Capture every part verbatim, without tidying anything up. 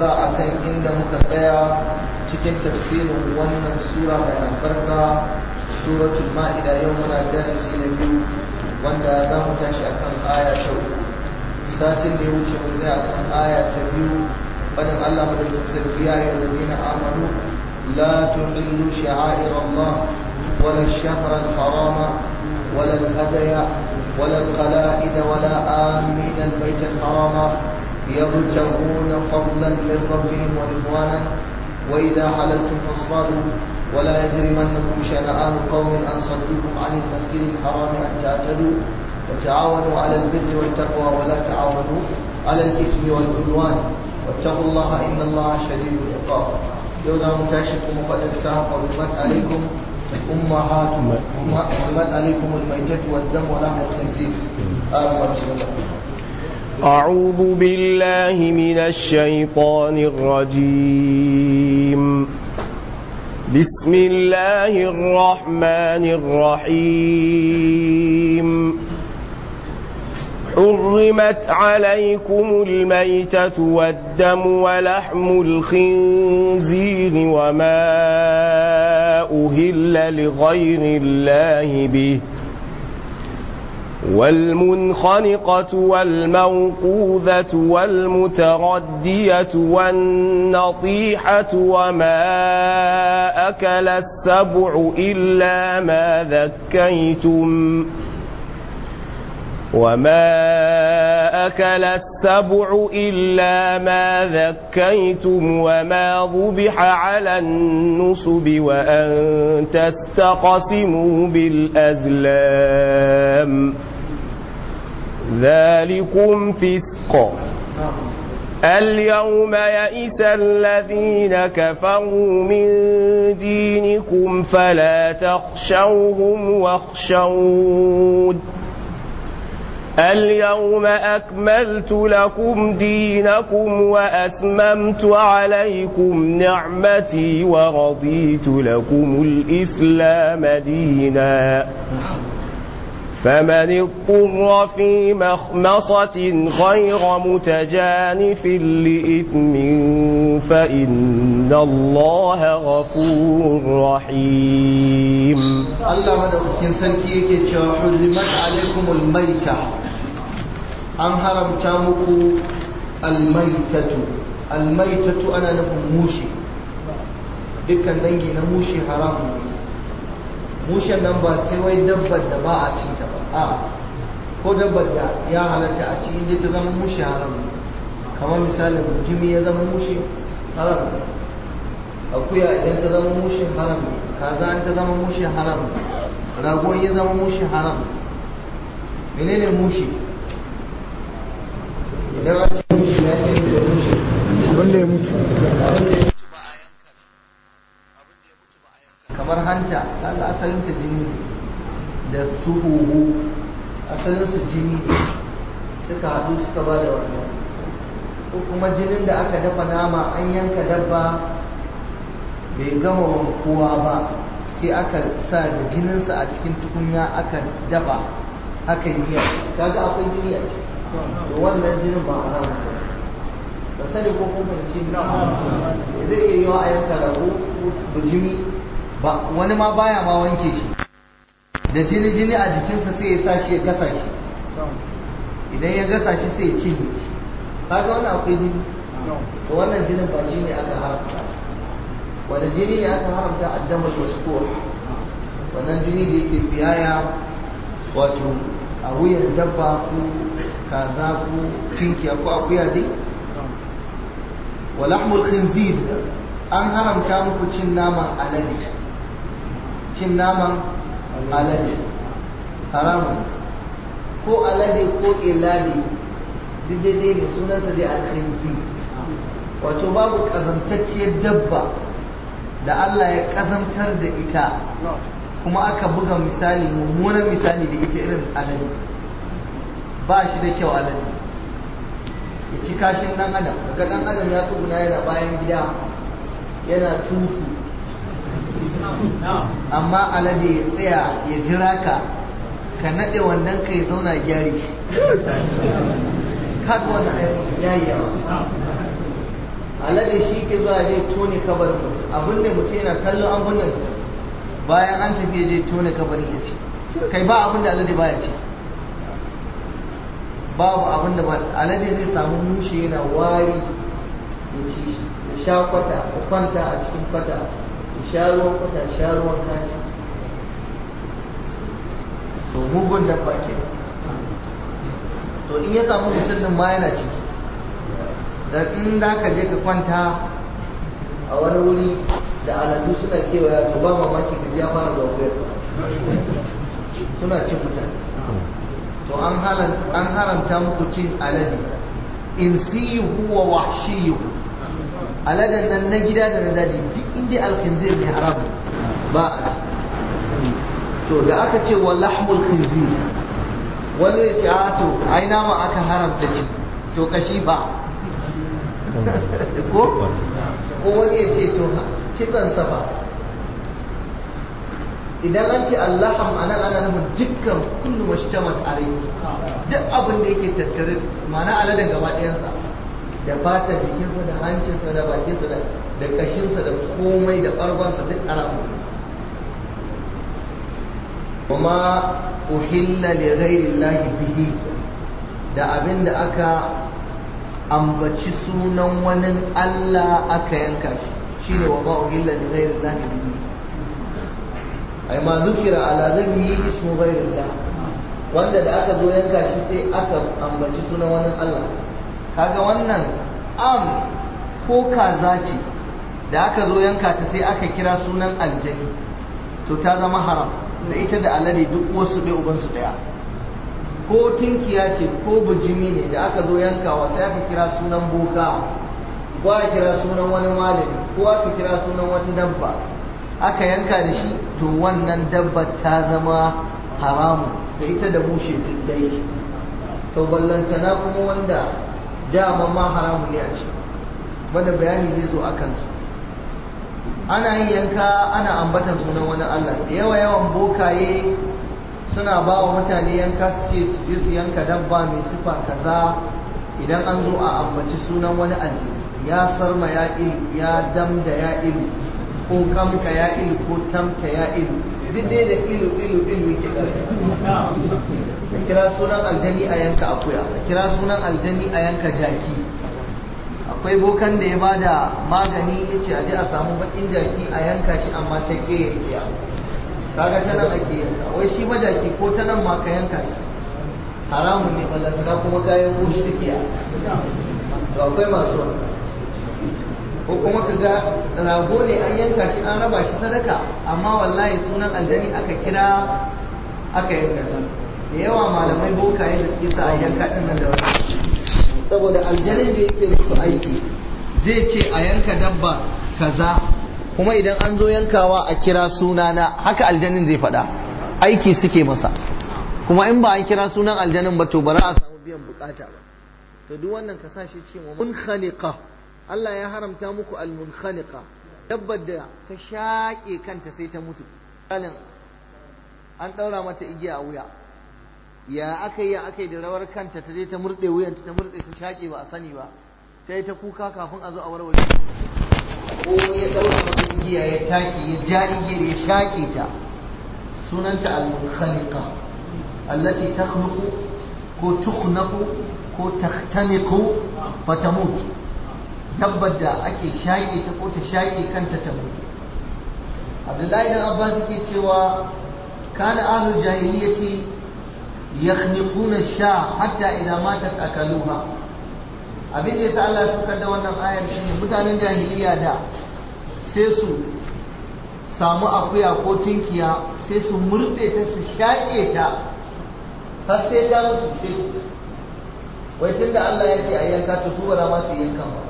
akan inda muka tsaya cikin tafsirin wannan sura mai albarka suratul ma'ida. Yau muna darasi na biyu wanda za mu tashi akan aya ta uku. Satin da ya wuce mun tsaya akan aya ta biyu fadin Allah madaukakin sarki ya ayyuhal ladina amanu la tuhillu sha'air Allah wala ash-shahra al-harama wala al-hadaya wala al-qala'id wala amin al-bayt al-harama يبتغون فضلا من ربهم ورضوانا وإذا حللتم فاصطادوا ولا يجرمنكم شنآن قوم أن صدوكم عن المسجد الحرام أن تعتدوا وتعاونوا على البر والتقوى ولا تعاونوا على الإثم والعدوان واتقوا الله إن الله شديد العقاب. يوم متاشكم وقد انساهم وبمت عليكم أمهاتكم وبمت عليكم الميتة والدم ولحم الخنزير. آمين بسم الله. أعوذ بالله من الشيطان الرجيم. بسم الله الرحمن الرحيم. حرمت عليكم الميتة والدم ولحم الخنزير وما أهل لغير الله به والمنخنقة والموقوذة والمتردية والنطيحة وما أكل السبع إلا ما ذكيتم وما أكل السبع إلا ما ذكيتم وما ذبح على النصب وأن تستقسموا بالأزلام ذلكم فسق. اليوم يئس الذين كفروا من دينكم فلا تخشوهم واخشون اليوم أكملت لكم دينكم وأتممت عليكم نعمتي ورضيت لكم الإسلام دينا فمن اضطر في مخمصة غير متجانف لإثم فإن الله غفور رحيم. الله مدوكين سنكي يكي حرمت عليكم الميتة أن حرمتا مكو الميتة. الميتة أنا نفهم موشي دكا دنجي نموشي حرام. mushen nan ba sai wai dabbar da ba a cinta ba a ko dabbar da ya halatta a ci inda ta zama mushe haram, kamar misalin jimi ya zama mushe haram, akuya idan ta zama mushe haram, kaza an ta zama mushe haram, rago ya zama mushe haram. menene mushe? idan an ce mushe ya ce da mushe wanda ya mutu kamar hanta, kaga asalinta jini da su huhu asalinsu jini suka haɗu suka ba da wannan, ko kuma jinin da aka dafa nama an yanka dabba bai gama wankuwa ba sai aka sa da jininsa a cikin tukunya aka dafa aka yi miya, kaga akwai jini a ciki, to wannan jinin ba haram ba sani ko kuma ce zai iya yiwa a yanka rago da jini ba, wani ma baya ma wanke shi da jini jini a jikinsa sai ya sa shi ya gasa shi, idan ya gasa shi sai ya cinye shi, kaga wannan akwai jini, to wannan jinin ba shi ne aka haramta. wani jini ne aka haramta? addamul masfuh, wannan jini da yake tsiyaya wato a wuyan dabba ko kaza ko kinkiya ko akuya dai. wa lahmul khinzir, an haramta muku cin naman alade. cin naman alade haramun, ko alade ko ilade duk daidai ne, sunansa dai al-khinzir. wato babu kazantacciyar dabba da Allah ya kazantar da ita kuma aka buga misali, mummunan misali da ita irin alade. ba shi da kyau alade ya ci kashin dan adam, daga dan adam ya tsuguna yana bayan gida yana tutu, amma alade ya tsaya ya jira ka ka naɗe wannan ka ya zauna gyari shi. kaga wannan ya yi yawa. alade shi ke zuwa je tone kabarin mutum abin da mutum yana kallon an binne mutum bayan an tafi je tone kabarin ya ce kai ba abin da alade baya ce babu abin da alade zai samu mushe yana wari ya ci shi ya sha kwata ya kwanta a cikin kwata ya sha ruwan kwata ya sha ruwan kashi to mugun dabba ke to in ya samu mutum din ma yana ciki da in da ka je ka kwanta a wani wuri da aladu suna kewaya to ba mamaki ka ja fara zaufiyar suna cin mutane to an haramta muku cin alade in siyuhu wa wahshiyuhu aladan nan na gida da na daji duk inda alkhinzir ne haram ba a to da aka ce wa lahmul khinzir wani ya ce a to ai nama aka haramta ci to kashi ba ko ko wani ya ce to kitsan sa ba idan an ce allaham anan ana nufin dukkan kullu mashtamat alayhi duk abin da yake tattare ma'ana aladan gaba ɗayansa da fatar jikinsa da hancinsa da bakinsa da da kashinsa da komai da ɓargonsa duk ana kuma uhilla li ghairi llahi bihi da abin da aka ambaci sunan wani Allah aka yanka shi shine wa ma uhilla li ghairi llahi bihi ai ma zukira ala zabihi ismu ghairillah wanda da aka zo yanka shi sai aka ambaci sunan wani Allah kaga wannan am ko kaza ce da aka zo yanka ta sai aka kira sunan aljani to ta zama haram da ita da alade duk wasu ɗaya uban su ɗaya ko tinkiya ce ko bujimi ne da aka zo yankawa sai aka kira sunan boka ko aka kira sunan wani malami ko aka kira sunan wata dabba aka yanka da shi to wannan dabba ta zama haramu da ita da mushe duk dai to ballantana kuma wanda dama ma haramu ne a ci wanda bayani zai zo a kansu ana yin yanka ana ambatan sunan wani Allah da yawa yawan bokaye suna ba wa mutane yanka su ce su je su yanka dabba mai sifa kaza idan an zo a ambaci sunan wani alji ya sarma ya ilu ya damda ya ilu ko kamka ya ilu ko tamta ya ilu duk dai da ilu ilu ilu yake a kira sunan aljani a yanka akuya a kira sunan aljani a yanka jaki akwai bokan da ya bada magani ya ce aje a samu bakin jaki a yanka shi amma ta ke yankiya kaga ta nan ake yanka wai shi majaki ko ta nan ma ka yanka shi haramun ne ballantana kuma kayan mushi da kiya to akwai masu wanka ko kuma ka ga rago ne an yanka shi an raba shi sadaka amma wallahi sunan aljani aka kira aka yanka shi da yawa malamai bokaye da suke sa a yanka din nan da wani saboda aljanin da yake musu aiki zai ce a yanka dabba kaza kuma idan an zo yankawa a kira sunana haka aljanin zai faɗa aiki suke masa kuma in ba an kira sunan aljanin ba to ba za a samu biyan bukata ba to duk wannan ka sa shi cewa munkhaniqa Allah ya haramta muku al-munkhaniqa dabbar da ta shaƙe kanta sai ta mutu misalin an ɗaura mata igiya a wuya ya aka yi aka yi da rawar kanta ta je ta murɗe wuyanta ta murɗe ta shaƙe ba a sani ba ta yi ta kuka kafin a zo a warware ko ya ɗaura mata igiya ya take ya ja igiyar ya shaƙe ta sunanta al-munkhaniqa allati takhluqu ko tukhnaqu ko takhtaniqu fatamut dabbar da ake shaƙe ta ko ta shaƙe kanta ta mutu abdullahi dan abbas yake cewa kana ahlul jahiliyyati yakhniquna sha hatta idza matat akaluha abin da yasa Allah ya saukar da wannan ayar shine mutanen jahiliya da sai su samu akuya ko tinkiya sai su murde ta su shaƙe ta har sai ta mutu wai tunda Allah ya ce a yanka to su ba za ma su yanka ba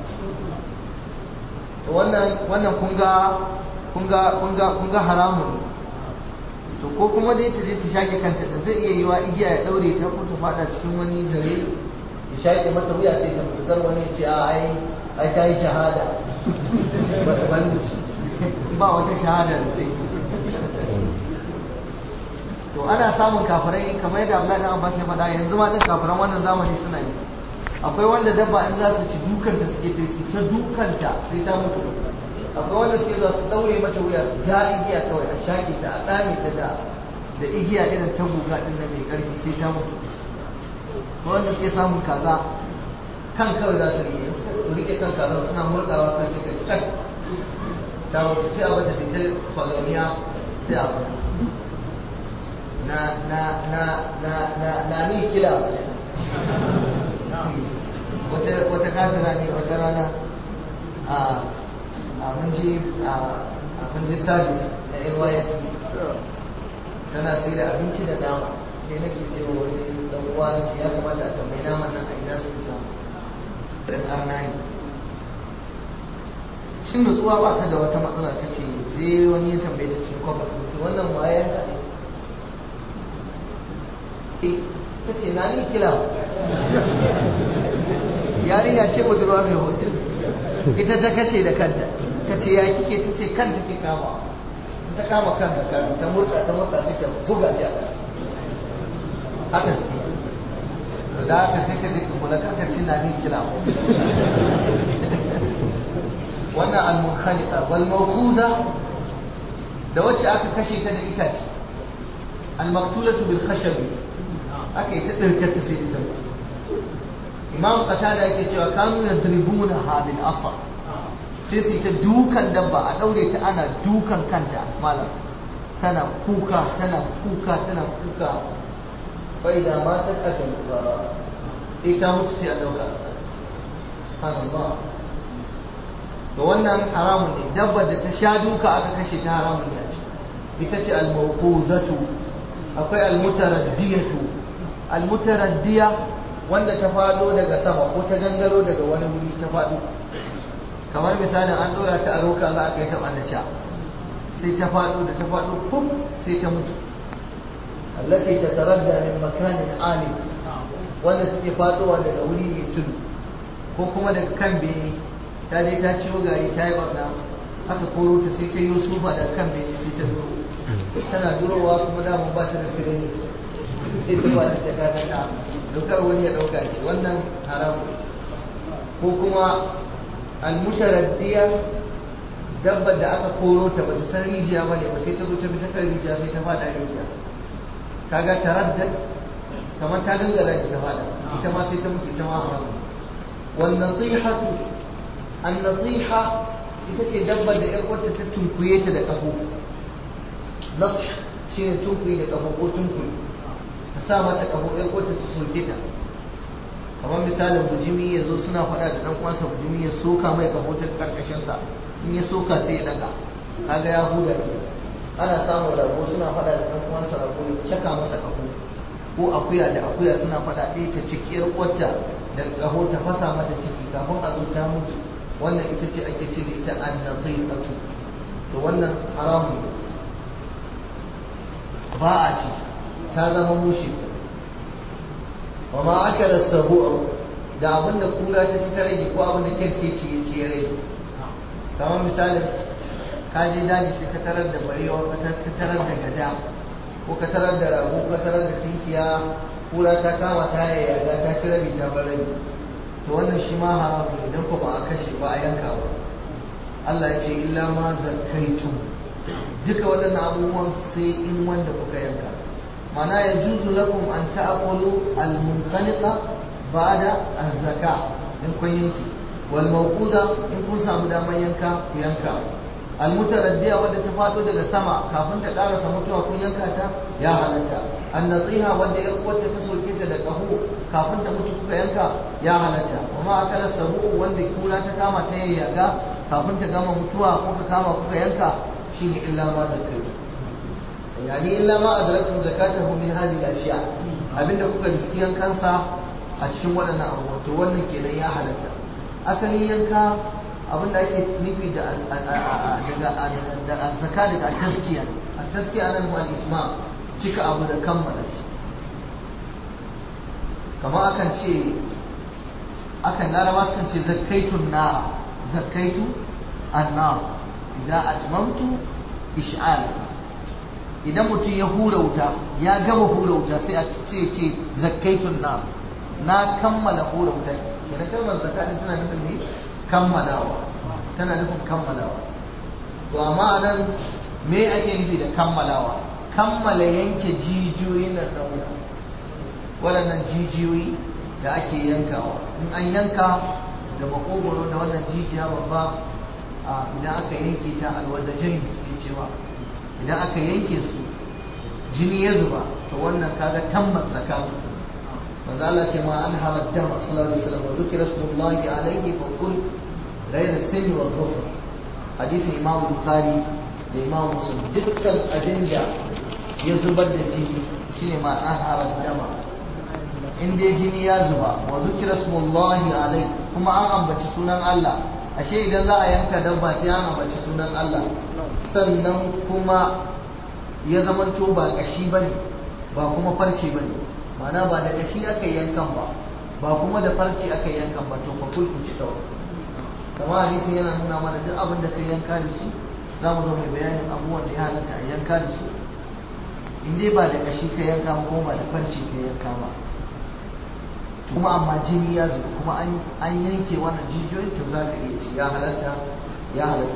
wannan wannan kun ga kun ga kun ga kun ga haramun to ko kuma dai ta je ta shage kanta da zai iya yiwa igiya ya daure ta ko ta fada cikin wani zare ya shage mata wuya sai ta mutu kar wani ya ce a ai ai ta yi shahada ba wata shahada da sai to ana samun kafirai kamar yadda Abdullahi dan Abbas ya faɗa yanzu ma din kafiran wannan zamani suna yi akwai wanda dabba in za su ci dukanta suke ta su ta dukanta sai ta mutu, akwai wanda suke za su daure mata wuya su ja igiya kawai a shaƙe ta a tsame ta da da igiya irin ta guga din nan mai ƙarfi sai ta mutu. Wanda suke samun kaza kan kawai za su rike su rike kan kaza suna murɗawa kan sai kai ta mutu sai a bata ta fagamiya sai a mutu. na na na na na na ni kila wata wata kafira ne wata rana a a mun ji a mun ji service na N Y S tana sai da abinci da nama, sai nake cewa wani dan uwa ne ya kamata a tambayi naman nan a ina su samu dan arna ne. Cin nutsuwa ba ta da wata matsala, ta ce sai wani ya tambaye ta cikin kwafas sai wannan waye ne ta ce na ni kila yarinya ce budurwa mai hotel ita ta kashe da kanta, ta ce ya kike, ta ce kanta ke kama ta kama kanta kan ta murka ta murka sai ta buga shi a haka su da haka sai ka je ka kula kanka cin na ni kila. wannan al-munkhaliqa wal mawquza da wacce aka kashe ta da itace, al-maqtulatu bil khashabi aka yi ta ɗirkar ta sai ita. Imam Qatada yake cewa kanu yadribuna ha bil asa, sai su ta dukan dabba a daure ta ana dukan kanta malam tana kuka tana kuka tana kuka bai da ma ta aka ba sai ta mutu sai a dauka. Subhanallah. to wannan haramun ne, dabba da ta sha duka aka kashe ta haramun ne a ce. Ita ce al-mawquzatu. Akwai al-mutaraddiyatu. Al-mutaraddiya wanda ta fado daga sama ko ta gangaro daga wani wuri ta fado, kamar misalin an dora ta a roka za a kai ta ɓannaca sai ta fado, da ta fado fuf sai ta mutu. allati tataradda min makanin ali, wanda take fadowa daga wuri mai tudu ko kuma daga kan bene, ta je ta ciwo gari ta yi barna aka koro ta sai ta yi sufa daga kan bene sai ta duro, tana durowa kuma dama ba ta da fireni sai ta ba da ta ta dokar wani ya dauka ce wannan haramu. ko kuma almutaraddiya dabbar da aka koro ta bata san rijiya bane ba sai ta zo ta bi ta kan rijiya sai ta fada rijiya, kaga taraddad kamar ta dangara ta fada ita ma sai ta mutu, ita ma haramu. wan natihatu an natiha ita ce dabbar da yar uwarta ta tunkuye ta da kafo. nasih shine tunkuye da kafo ko tunkuye ta sa mata kafo yar uwarta ta soke ta, kamar misalin bujimi ya zo suna faɗa da ɗan uwansa bujimi ya soka mai kafo ta karkashinsa, in ya soka sai ya daga, kaga ya huda ke. ana samun rago suna faɗa da ɗan uwansa rago ya caka masa kafo, ko akuya da akuya suna faɗa ɗaya ta ciki yar uwarta da kafo ta fasa mata ciki kafin a zo ta mutu. wannan ita ce ake ce da ita annatiqatu. to wannan haramun ba a ci, ta zama mushi. wa ma akala sabu'u da abinda kura ta ci ta rage ko abinda kirkeci ya ci ya rage, kamar misalin ka je daji sai ka tarar da barewa, ka tarar da gada ko ka tarar da rago, ka tarar da tinkiya, kura ta kama ta yayyaga ta ci rabi ta bar rabi, to wannan shi ma haramun ne dan ko ba a kashe ba a yanka ba. Allah ya ce illa ma zakaitum, duka waɗannan abubuwan sai in wanda kuka yanka. mana ya juzu lakum an ta'kulu al-munkhaliqa ba'da az-zaka in kun yanki, wal mawquda in kun samu damar yanka ku yanka, al-mutaraddiya wadda ta fado daga sama kafin ta karasa mutuwa kun yanka ta ya halatta, an-nasiha wadda ya uwarta ta soke ta da kaho kafin ta mutu kuka yanka ya halatta, kuma akala sabu wanda kura ta kama ta yayyaga kafin ta gama mutuwa kuka kama kuka yanka shine illa ma zakaitu, yani illa ma adraktum zakatahu min hadhihi al-ashya, abinda kuka riski yankansa a cikin waɗannan abubuwa to wannan kenan ya halatta. asalin yanka abinda ake nufi da daga da zakka daga taskiya, a taskiya nan wal itmam, cika abu da kammala shi. kamar akan ce akan laraba sukan ce zakkaitun nar, zakkaitu an-nar idan atmamtu ish'al. idan mutum ya hura wuta ya gama hura wuta sai a ce ce zakkaitun nar, na kammala hura wuta, kenan kalmar zakka din tana nufin ne kammalawa tana nufin kammalawa to amma anan me ake nufi da kammalawa kammala yanke jijiyoyin nan da wuya waɗannan jijiyoyi da ake yankawa in an yanka da makogoro da wannan jijiya babba idan aka yanke ta alwadajain suke cewa idan aka yanke su jini ya zuba to wannan kaga tammas zakatu manzo Allah ce ma an halat dam sallallahu alaihi wasallam wa dhikra rasulullahi alaihi fa kul ghayra sin wa dhufr hadisi imam bukhari da imam muslim dukkan ajinda ya zubar da jini shine ma an halat dam in dai jini ya zuba wa dhikra rasulullahi alaihi kuma an ambaci sunan Allah ashe idan za a yanka dabba sai an ambaci sunan Allah sannan kuma ya zamanto ba kashi bane ba kuma farce bane mana ba da kashi aka yankan ba ba kuma da farce aka yankan ba to fa kulku ci kawai kamar hadisi yana nuna mana duk abin da kai yanka da shi za mu zo mai bayanin abubuwan da ya halatta a yanka da su in dai ba da kashi ka yanka ba kuma ba da farce ka yanka ba kuma amma jini ya zuba kuma an yanke wannan jijiyoyin to za ka iya ci ya halatta ya halatta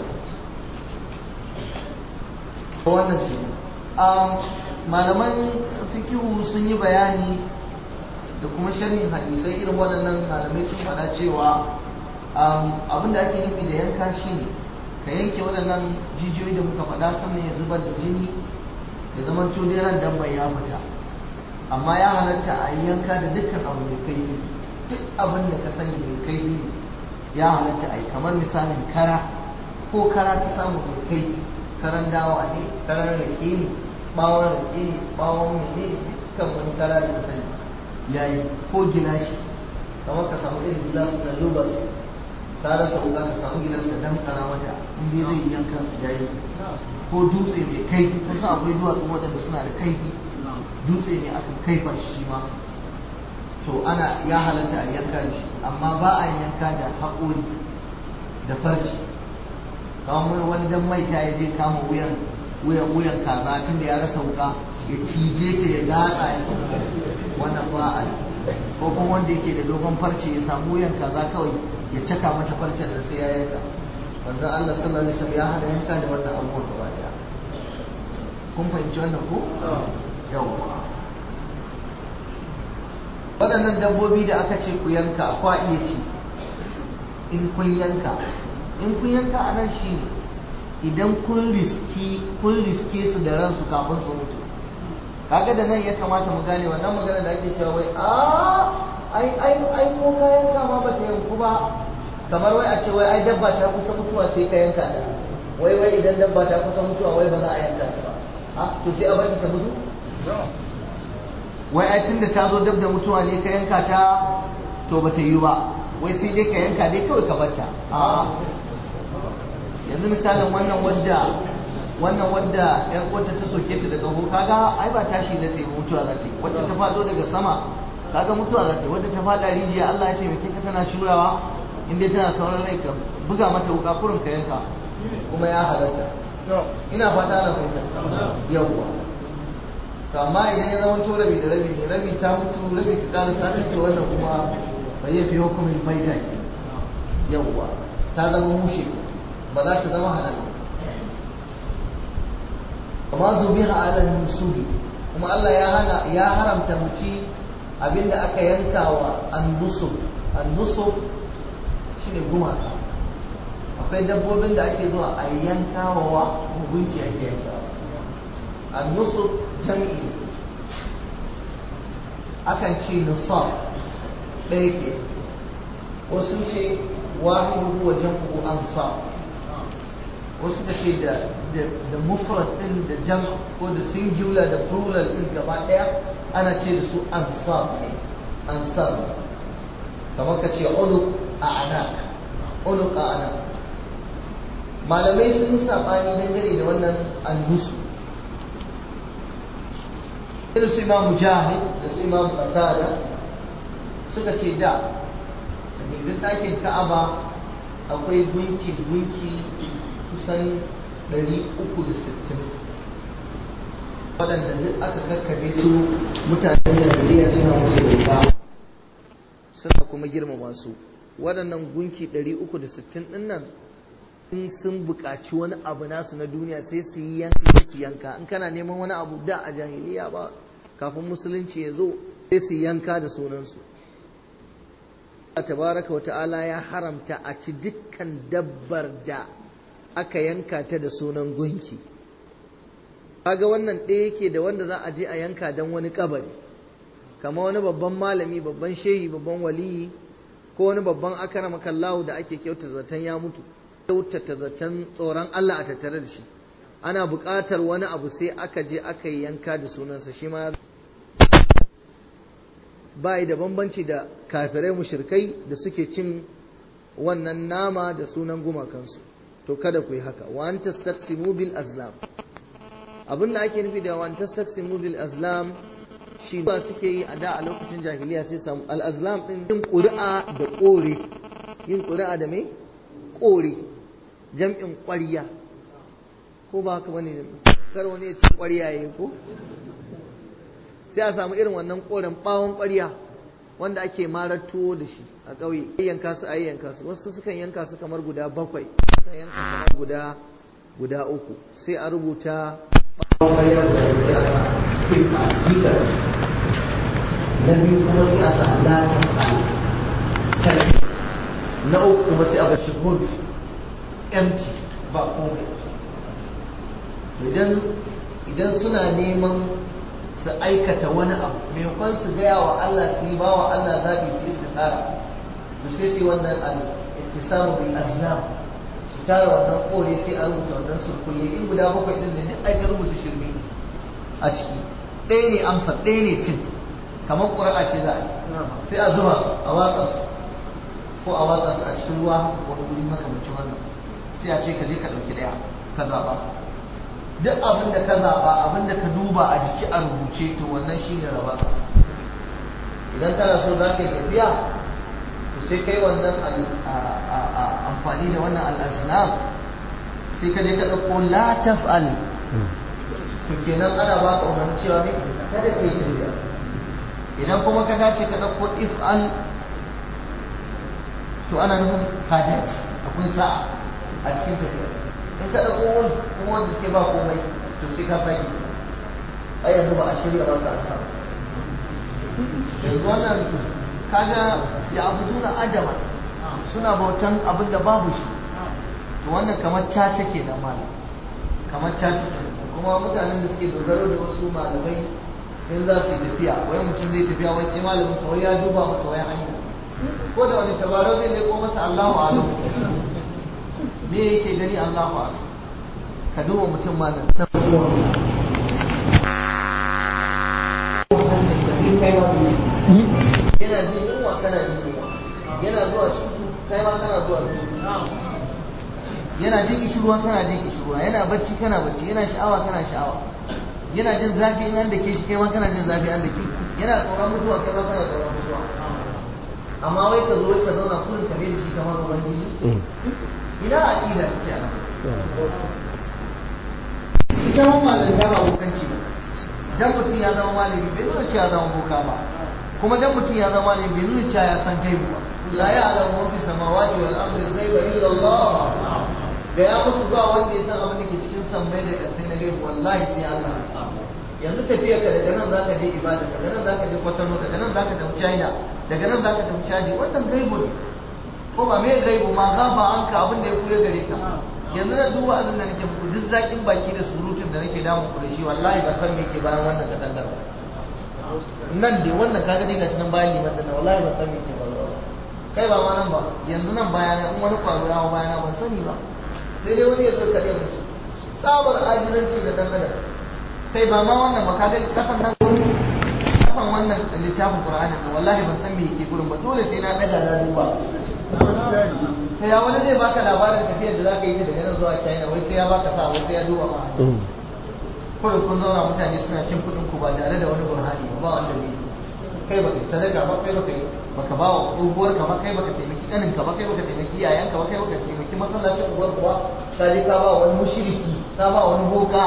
wannan ke malaman fikihu sun yi bayani da kuma sharhin hadisai irin waɗannan malamai sun faɗa cewa abinda ake nufi da yanka shine ka yanke waɗannan jijiyoyi da muka faɗa sannan ya zubar da jini ya zama to dai ran dabban ya fita amma ya halatta a yi yanka da dukkan abu mai kaifi duk abin da ka sani mai kaifi ne ya halatta a yi kamar misalin kara ko kara ta samu mai kaifi karan dawa ne karan rake ne bawon rake ne bawon mene ne dukkan wani kara da ka sani ya yi ko gilashi kamar ka samu irin gilas da lubas ta rasa wuka ka samu gilas da dan kara mata inda zai yi yankan ya yi ko dutse mai kaifi kusa akwai duwatsu waɗanda suna da kaifi dutse ne aka kaifa shi ma to ana ya halatta a yanka shi amma ba a yanka da haƙori da farci kamar wani dan maita ya je kama wuyan wuyan wuyan kaza tun da ya rasa wuka ya cije ta ya gatsa ya wannan ba a yi ko kuma wanda yake da dogon farce ya samu wuyan kaza kawai ya caka mata farcen da sai ya yanka manzon Allah sallallahu alaihi wasallam ya hana yanka da wannan abubuwan gaba daya kun fahimci wannan ko yawa waɗannan dabbobi da aka ce ku yanka kwa iya ci in kun yanka in kun yanka a nan shi ne idan kun riski kun riske su da ransu kafin su mutu kaga da nan ya kamata mu gane wannan magana da ake cewa wai a ai ai ai ko ka yanka ma ba ta yanku ba kamar wai a ce wai ai dabba ta kusa mutuwa sai ka yanka ta wai wai idan dabba ta kusa mutuwa wai ba za a yanka ta ba a to sai a bar ta mutu wai ai tunda ta zo dab da mutuwa ne ka yanka ta to ba ta yi ba wai sai dai ka yanka dai kawai ka barta a yanzu misalin wannan wadda wannan wadda yar uwarta ta soke ta daga ho kaga ai ba tashi da ta yi mutuwa za ta yi wacce ta fado daga sama kaga mutuwa za ta yi wadda ta fada rijiya Allah ya ce mai ka tana shurawa in dai tana sauran rai ka buga mata wuka kurin ka yanka kuma ya halatta ina fata na fahimta yawwa to amma idan ya zama to rabi da rabi ne rabi ta mutu rabi ta ƙara sati to wannan kuma bai yi fi hukumin baita ke yawwa ta zama mushe ba za ta zama halal amma zubiha ala nusubi kuma Allah ya hana ya haramta mu ci abinda aka yanka wa an-nusub an-nusub shine gumaka akwai dabbobin da ake zuwa a yanka wa gunki ake yankawa an-nusub jam'i akan ce nusab ɗaya ke wasu ce wahidu wa jam'u ansab wasu ka ce da da mufrad din da jam ko da singular da plural din gaba daya ana ce da su ansab ne ansab kamar ka ce uluq a'naq uluq a'naq malamai sun yi sabani dangane da wannan annusu irin su imam mujahid da su imam qatada suka ce da a gindin ɗakin ka'aba akwai gunki gunki kusan ɗari uku da sittin waɗanda duk aka kakkabe su mutanen Najeriya suna musu bauta suna kuma girmama su. Waɗannan gunki ɗari uku da sittin ɗin nan in sun buƙaci wani abu nasu na duniya sai su yi yanka su yanka. In kana neman wani abu da a jahiliya ba kafin musulunci ya zo sai su yanka da sunansu. Allah tabaraka wa ta'ala ya haramta a ci dukkan dabbar da aka yanka ta da sunan gunki. Kaga wannan ɗaya yake da wanda za a je a yanka don wani kabari, kama wani babban malami, babban shehi, babban waliyi, ko wani babban akramakallahu da ake kyauta zaton ya mutu, kyautata zaton tsoron Allah a tattare da shi, ana buƙatar wani abu sai aka je aka yi yanka da sunansa, shi ma ba da bambanci da kafirai mushrikai da suke cin wannan nama da sunan gumakansu. To kada ku yi haka. wa an tastaqsimu bil azlam, abin da ake nufi da wa an tastaqsimu bil azlam shi ba suke yi a da a lokacin jahiliya sai samu al azlam din yin ƙuri'a da ƙore, yin ƙuri'a da mai ƙore, jam'in ƙwarya, ko ba haka bane? Kar wani ya ci ƙwarya yayi ko sai a samu irin wannan ƙoren ɓawon ƙwarya wanda ake marar tuwo da shi a ƙauye, yanka su a yanka su, wasu sukan yanka su kamar guda bakwai, sukan yanka kamar guda guda uku, sai a rubuta ɓawon ƙwarya guda sai a sa na biyu kuma sai a sa latin al na uku kuma sai a bashi hud empty ba komai. idan idan suna neman su aikata wani abu maimakon su gaya wa Allah su yi ba wa Allah zaɓi su istikhara, to sai su wannan al-ittisamu bil azlam, su tara wannan kore sai a rubuta wannan surkulle in guda bakwai din ne duk aika rubuta shirme a ciki. Ɗaya ne amsa, ɗaya ne cin, kamar ƙura'a ce za a yi, sai a zuba su a watsa su ko a watsa su a cikin ruwa wani guri makamancin wannan, sai a ce ka je ka ɗauki ɗaya ka zaɓa. Duk abin da ka zaɓa, abin da ka duba a jiki a rubuce, to wannan shi ne raba. Idan kana so za ka yi tafiya, to sai kai wannan amfani da wannan al'asnam, sai ka je ka ɗauko la taf'al, to kenan ana ba ka umarni cewa ne kada ka yi tafiya. Idan kuma ka dace ka ɗauko if'al, to ana nufin kadat, akwai sa'a a cikin tafiya. In ka ɗauko wani kuma wanda ke ba komai, to sai ka sake ai yanzu ba a shirya ba ka ansa. Yanzu wannan kaga ya abu duna adama suna bautan abin da babu shi, to wannan kamar caca ke da malam, kamar caca ke. Kuma mutanen da suke dogaro da wasu malamai in za su yi tafiya, wai mutum zai tafiya wai sai malamin sa wai ya duba masa wai hanya, ko da wani tabarau zai leko masa Allahu a'lam me yake gani Allahu a'lam. Ka duba mutum malam yana jin yunwa kana jin yunwa, yana zuwa cutu kai ma kana zuwa cutu, yana jin ishirwa kana jin ishirwa, yana bacci kana bacci, yana sha'awa kana sha'awa, yana jin zafi in an dake shi kai ma kana jin zafi an dake, yana tsoron mutuwa kai ma kana tsoron mutuwa. Amma wai ka zo wai ka zauna kullum ka bai da shi kamar ubangiji, ina aqida take a nan. Ita ma malami ba hukunci ba, dan mutum ya zama malami bai nuna cewa zama boka ba, kuma dan mutum ya zama malami bai nuna cewa ya san gaibu ba. La ya'lamu man fi samawati wal ardi ghaiba illa Allah. Da ya musu ba wanda ya san abin da ke cikin sammai da ƙasai na gaibu, wallahi sai Allah. Yanzu tafiyar ka daga nan zaka je ibada, daga nan zaka je Kwatano, daga nan zaka tafi China, daga nan zaka tafi Chadi, wannan gaibu ne. Ko ba me gaibu ma gaba an ka abin da ya koya gare ka. Yanzu na duba abin da nake muku duk zakin baki da surutun da nake damu ku da shi, wallahi ba san me ke bayan wannan katangar ba. Nan dai wannan kaga dai gashi nan bayan liman nan, wallahi ba san me ke bayan. Kai ba ma nan ba, yanzu nan bayana in wani kwaro ya hawa bayana ban sani ba. Sai dai wani ya zo kaɗe mutu tsabar ajiranci da ɗan adam. Kai ba ma wannan ba kaga kasan nan kasan wannan littafin Qur'anin nan wallahi ban san me yake gurin ba, dole sai na daga na duba. Sai ya wani zai baka labarin tafiyar da zaka yi ta daga nan zuwa China, wai sai ya baka sa, wai sai ya duba ma. Kullum kun zauna mutane suna cin kuɗin ku ba tare da wani burhani ba, ba wanda ne. Kai baka yi sadaka ba, kai baka yi baka ba wa tsohuwar ka ba, kai baka taimaki kanin ka ba, kai baka taimaki yayan ka ba, kai baka taimaki masallacin uwar ka ba, ka je ka ba wani mushriki, ka ba wani boka,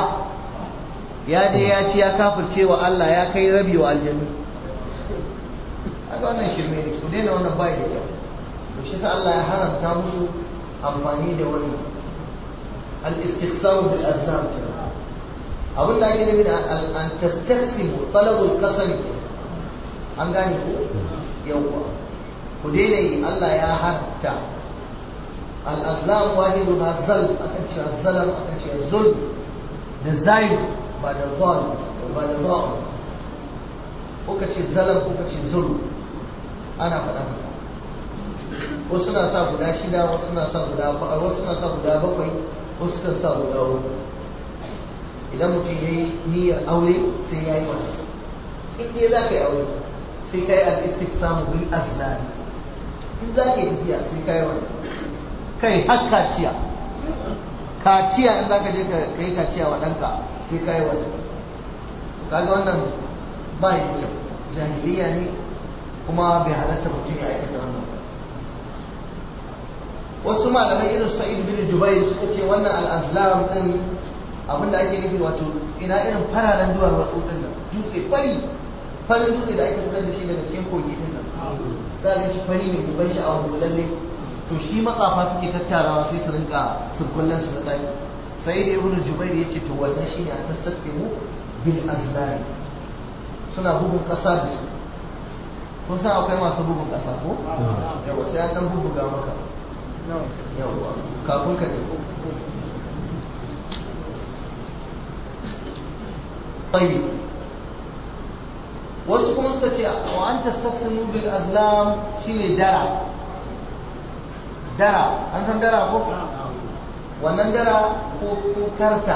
ya je ya ci ya kafirce wa Allah, ya kai rabi wa aljannu. kaga wannan shirme ne ku daina wannan bai da kyau to shi sa Allah ya haramta musu amfani da wannan al-istikhsam bil azlam abin da ake nufi da an tastaqsimu talabul qasam an gane ku yawa ku daina yi Allah ya haramta al-azlam wahidu ma zal akan ce zalam akan ce zulm da zalim ba da zalim ba da zalim kuka ce zalam kuka ce zulm ana faɗa haka wasu na sa guda shida wasu na sa guda wasu na sa guda bakwai wasu kan sa guda uku idan mutum ya yi niyyar aure sai ya yi wani in dai za ka yi aure sai ka yi al-istiqsamu bil azlam in za ka yi tafiya sai ka yi wani kai har kaciya kaciya in za ka je ka yi kaciya wa ɗanka sai ka yi wani kaga wannan ba yi kyau jahiliya ne kuma bai halatta mutum ya aikata wannan wasu malamai irin sa'id bin jubair suka ce wannan al-azlam din abinda ake nufi wato ina irin fararen duwar watsu din nan dutse fari farin dutse da ake fitar da shi daga cikin kogi din nan za ga shi fari mai ban sha'awa ko lalle to shi matsafa suke tattarawa sai su rinka surkullen su na tsaki sai da ibnu jubair ya ce to wannan shine a tasaqqimu bil azlam suna bugun kasa da su kun san akwai masu bugun kasa ko yawa sai an dan bubuga maka yawa kafin ka ji طيب wasu kuma suka ce wa an tastaqsimu bil azlam shine dara dara an san dara ko wannan dara ko ko karta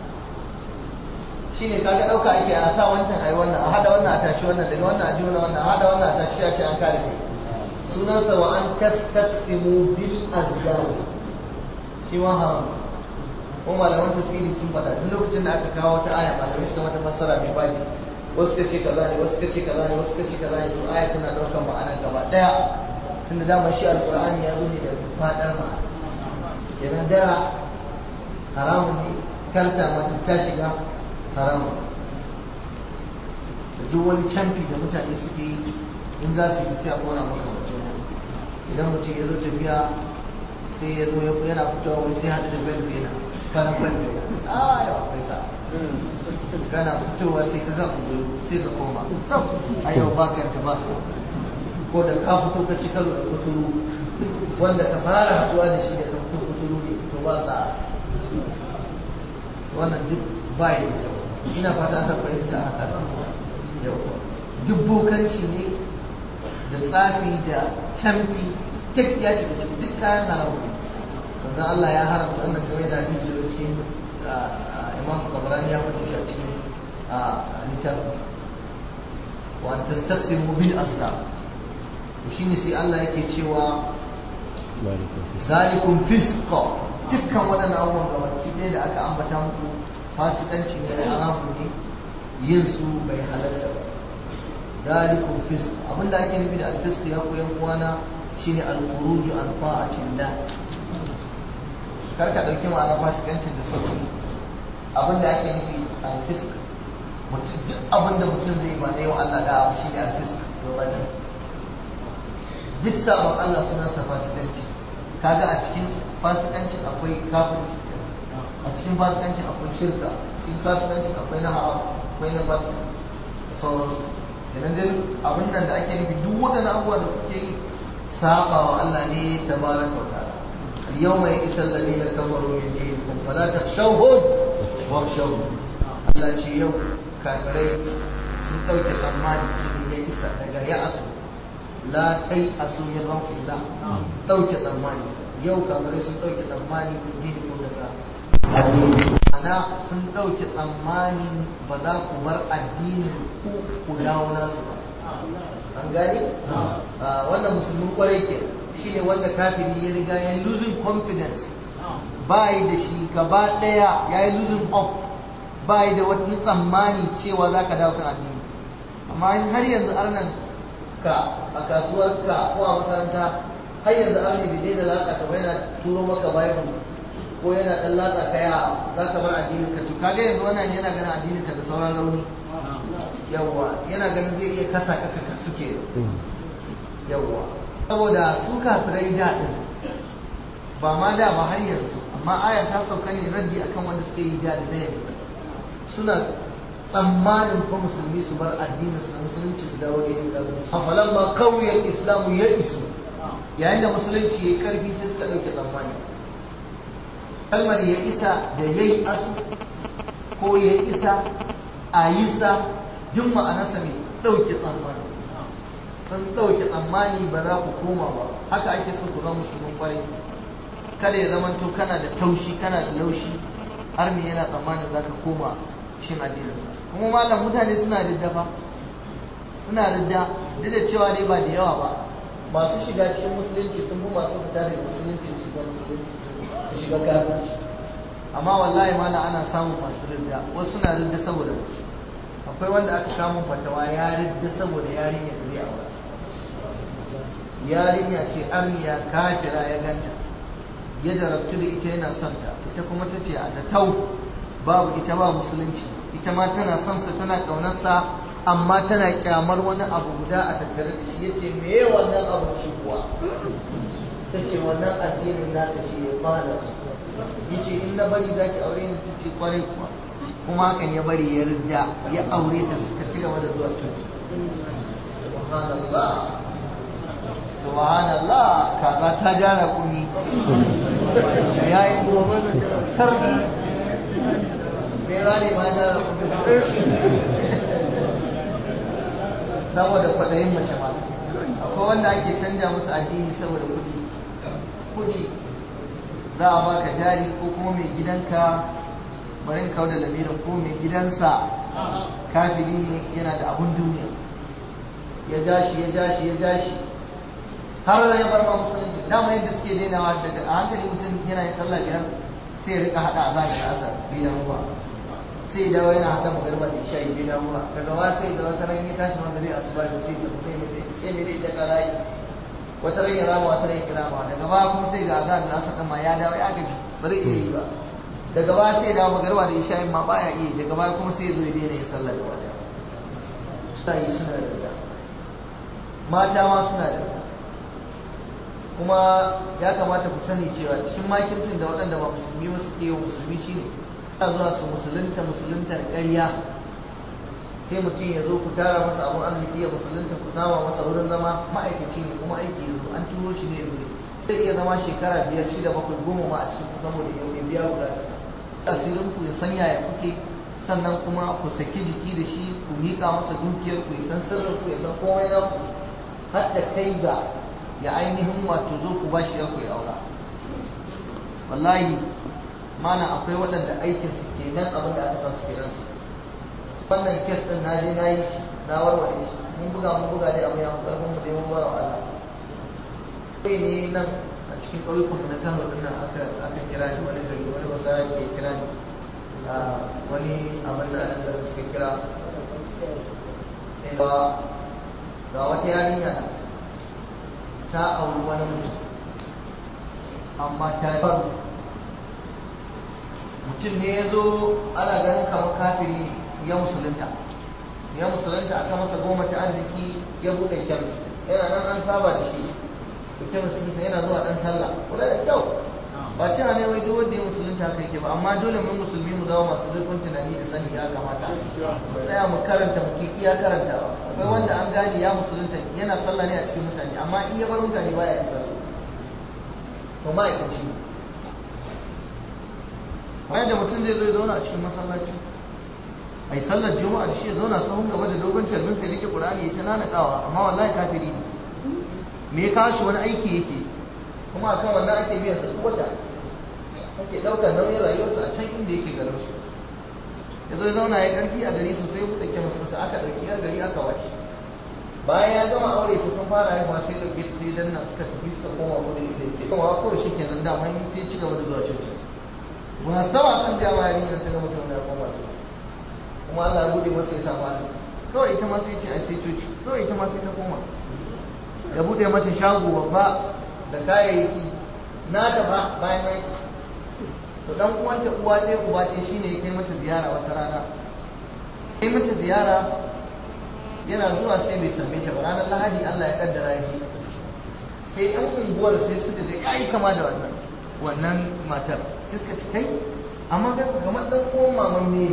shine kaga dauka ake a sa wancan ai wannan a hada wannan a tashi wannan daga wannan a ji wannan wannan a hada wannan a tashi ya ce an kare kai sunansa wa an tastaqsimu bil azlam shi ma haram ko malaman tafsiri sun faɗa duk lokacin da aka kawo wata aya malamai suka mata fassara mai baki wasu ka ce kaza ne wasu ka ce kaza ne wasu ka ce kaza ne to aya tana ɗaukar ma'ana gaba ɗaya tunda dama shi alƙur'ani ya zo ne da faɗar ma'ana kenan dara haramun ne karta ma ta shiga haramun da duk wani camfi da mutane suke yi in za su yi tafiya ko na makamacin idan mutum ya zo tafiya sai ya zo yana fitowa wani sai haɗu da belbela kana belbela a yau akwai sa kana fitowa sai ka ga ungulu sai ka koma a yau ba ka ba su ko da ka fito ka ci karo da kuturu wanda ka fara haɗuwa da shi da ka fito kuturu ne to ba sa wannan duk ba ya da kyau ina fata ta fahimta haka yau duk bokanci ne da tsafi da camfi duk ya shiga cikin duk kayan haramu wanda Allah ya haramta wannan game da hadisi da cikin Imam Tabarani ya faɗi shi a cikin littafin wa an tastaqsimu bil aslam shine sai Allah yake cewa zalikum fisqa dukkan waɗannan abubuwan gabaki ɗaya da aka ambata muku fasikanci ne haramu ne yin su bai halatta ba ذلكم فسق abinda ake nufi da alfisq ya koyan uwana shine al-khuruj an ta'atillah karka dauki ma'ana fasikancin da sauki abinda ake nufi alfisq mutum duk abinda mutum zai ba da yau Allah da abu shine alfisq to bane duk sabon Allah sunan sa fasikanci kaga a cikin fasikancin akwai kafirci a cikin fasikancin akwai shirka cikin fasikancin akwai na haram akwai na fasikanci sauransu kenan dai abin nan da ake nufi duk waɗannan abubuwa da kuke yi saba wa Allah ne tabaraka wa ta'ala al-yawma ya'isa alladhina kafaru min dinikum fala takhshawhum wakhshawni Allah ce yau kafirai sun dauke tsammani sun ya isa daga ya'asu la kai asu min rahmatillah dauke tsammani yau kafirai sun dauke tsammani min dinikum daga addini ana sun ɗauke tsammanin ba za ku bar addinin ku ku dawo nasu ba an gani wannan musulmin kwarai ke shi ne wanda kafiri ya riga ya losing confidence ba yi da shi gaba ɗaya ya yi losing hope ba yi da wani tsammani cewa za ka dawo kan addini amma har yanzu arnan ka a kasuwar ka ko a makaranta har yanzu arnan bai daina latsa ka yana turo maka bible ko yana dan latsa kaya za ka bar addinin ka to kaga yanzu wannan yana ganin addinin ka da sauran rauni yawa yana ganin zai iya kasa ka ka suke yawwa saboda su kafirai da din ba ma da ba har yanzu amma ayar ta sauka ne raddi akan wanda suke yi da da yanzu suna tsammanin ko musulmi su bar addinin su na musulunci su dawo irin karfi afalan ma kawiyar islamu ya isu yayin da musulunci ya yi karfi sai suka ɗauke tsammani kalmar ya isa da ya yi asu ko ya isa a yi sa duk ma'anarsa mai ɗauke tsammani sun ɗauke tsammani ba za ku koma ba haka ake so ku zama musulmin kwarai kada ya zamanto kana da taushi kana da laushi har ne yana tsammanin za ka koma cikin addininsa kuma malam mutane suna ridda fa suna ridda duk da cewa dai ba da yawa ba masu shiga cikin musulunci sun fi masu fita daga musulunci su shiga musulunci su shiga kafirci amma wallahi malam ana samun masu ridda wasu suna ridda saboda mutum akwai wanda aka samu fatawa ya ridda saboda yarinya da zai aura yarinya ce arniya kafira ya ganta ya jarabtu da ita yana son ta ita kuma ta ce a ta tau babu ita ba musulunci ita ma tana son sa tana kaunarsa amma tana kyamar wani abu guda a tattare da shi yace me ye wannan abu shi kuwa tace wannan addinin naka shi ya fara yace in na bari zaki aure ni tace kwarai kuwa kuma hakan ya bari ya ridda ya aure ta suka ci gaba da zuwa coci subhanallah subhanallah kaza ta jara kuni yayi gobe tar sai rani ma jara kuni saboda kwadayin mace ma akwai wanda ake canja musu addini saboda kudi kudi za a baka jari ko kuma mai gidanka barin kawo da lamirin ko mai gidansa kafiri ne yana da abun duniya ya jashi ya jashi ya jashi har ya bar ma musulunci dama yadda suke dainawa daga a hankali mutum yana yin sallah biyar sai ya rika hada azan da asar bai damu ba sai dawo yana hada magarba da isha bai damu ba daga wa sai da wata ran ya tashi ma bai asuba da sai da sai mai sai mai da ita karai wata ran ya rama wata ran ya kirama daga ba kuma sai ga azan da asar ma ya dawo ya gaji bari iya yi ba daga ba sai dawo magarba da isha ma baya iya daga ba kuma sai ya zo ya daina yin sallah da wata sai suna da mata ma suna da kuma ya kamata ku sani cewa cikin makircin da waɗanda ba musulmi ba suke yi musulmi shi ne ta zuwa su musulunta musulunta da ƙarya sai mutum ya zo ku tara masa abin arziki ya musulunta ku sama masa wurin zama ma'aikaci ne kuma aiki ya zo an turo shi ne ya zo zai iya zama shekara biyar shida bakwai goma ma a cikin ku saboda yau ya biya guda ta asirin ku ya sanya ya kuke sannan kuma ku saki jiki da shi ku miƙa masa dukiyar ku ya san sirrin ku ya san komai na ku har da kai ga ya ainihin wato zo ku bashi yarku ya aura wallahi mana akwai waɗanda aikin su ke nan abin da aka san su kenan su wannan kes din na je na yi shi na warware shi mun buga mun buga dai abu ya fi ƙarfin mu dai mun bara Allah kai ne nan a cikin ƙauyukan mu na Kano din nan aka aka kira ni wani gari wani basara ke kira ni wani abin da da suka kira ga wata yarinya ta auri wani mutum amma ta yi mutum ne ya zo ana ganin kamar kafiri ne ya musulunta ya musulunta aka masa goma ta arziki ya buɗe kemis yana nan an saba da shi da kemis ɗinsa yana zuwa ɗan sallah kula da kyau ba cewa ne wai duk wanda ya musulunta haka yake ba amma dole mun musulmi mu zama masu zurfin tunani da sani ya kamata mu tsaya mu karanta mutum iya karantawa akwai wanda an gane ya musulunta yana sallah ne a cikin mutane amma in ya bar mutane baya yin sallah to ma'aikaci ne bayan da mutum zai zo ya zauna a cikin masallaci a yi sallar juma'a da shi ya zauna sahun gaba da dogon carbin sai rike qur'ani ya ta nanakawa amma wallahi kafiri ne me ya kawo shi wani aiki yake kuma akan wannan ake biyan sa wata ake ɗaukar nauyin rayuwarsa a can inda yake garin su ya zo ya zauna ya ƙarfi a gari sosai buɗe kyamarsa aka ɗauki yar gari aka washe bayan ya gama aure ta sun fara haihuwa sai ɗauke ta sai danna suka tafi suka koma gudun inda yake kuma kawai shi kenan dama sai ci gaba da zuwa cocin ba sama san da ma yarinyar ta ga mutum da ya koma coci kuma Allah ya bude masa ya samu arziki kawai ita ma sai ce ai sai coci kawai ita ma sai ta koma ya buɗe mata shago babba da kayayyaki na tafa bayan aiki to dan uwanta uwa ɗaya uba ɗaya shine ya kai mata ziyara wata rana kai mata ziyara yana zuwa sai bai same ta ba ranar lahadi Allah ya kaddara shi sai yan unguwar sai suka ga yayi kama da wannan wannan matar sai suka ci kai amma kai kamar dan uwan maman me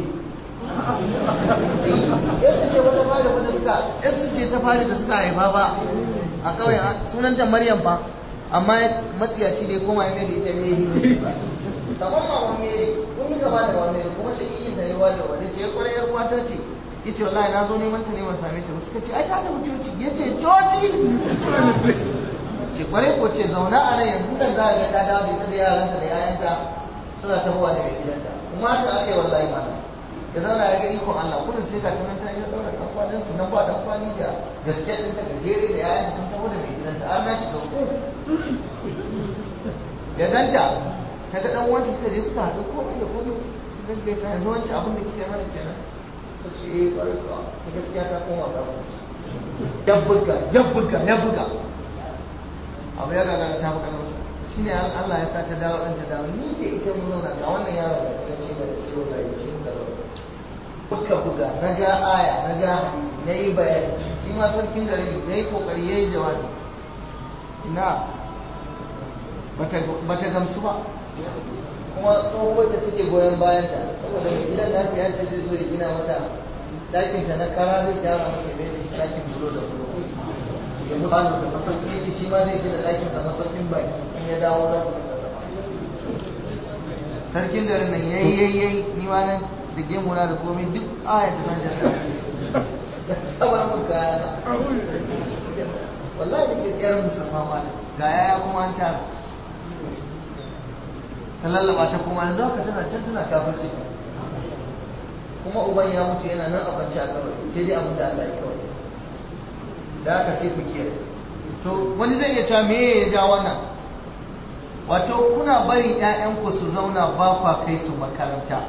yasu ce wata fara wata suka yasu ce ta fara da suka haifa ba a ƙauyen sunanta Maryam fa amma matsiyaci ne kuma ya mai ita ne kamar maman me kun yi gaba da maman me kuma shi yi da yawa da wani ce kwarai yar uwata ce yace wallahi na zo neman ta ne ban same ta ba suka ce ai ta tafi coci yace coci ce kwarai ko ce zauna a nan yanzu nan za a ga ta dawo da ita da yaranta da yayanta suna tahowa da mai gidanta kuma haka aka yi wallahi mana ya zauna ya ga ikon Allah kudin sai ka tunan ta yi daura dan kwanin su nan ba dan kwani da gaske din ta gajere da yayanta sun taho da mai gidanta har na shiga ku ya ganta ta ga dan uwanta suka je suka haɗu komai da komai su gaisa yanzu wancan abin da kike mana kenan ta ce eh kwarai ka ta gaskiya ta koma ta ya buga ya buga ya buga abu ya gagara ta fi ƙarfi shi ne Allah ya sa ta dawo ɗan ta dawo ni da ita mun zauna ga wannan yaron da cikin shi da ciwo da yi shi da rawa buga buga na ja aya na ja hadisi na yi bayani shi ma sarkin gari ya yi kokari ya yi jawabi ina bata gamsu ba kuma tsohuwar da take goyon bayan ta saboda mai gidan nasu ya ce zai zo ya gina mata ɗakinta na kara zai gyara mata mai da shi ɗakin bulo da bulo ya mutu da masauki yake shi ma zai gina ɗakin sa masaukin baki in ya dawo za su zama sarkin garin nan yayi yayi yayi ni ma nan da gemu na da komai duk ayat da nan jarra da sabar mun kaya na wallahi nake tsayar musulma ma ga yaya kuma an tara ta lallaba ta kuma yanzu haka tana can tana kafirci kuma uban ya mutu yana nan a kwanci a kabari sai dai abin da Allah ya kawai da haka sai ku kiyaye to wani zai iya cewa me ya ja wannan wato kuna bari ƴaƴanku su zauna ba kwa kai su makaranta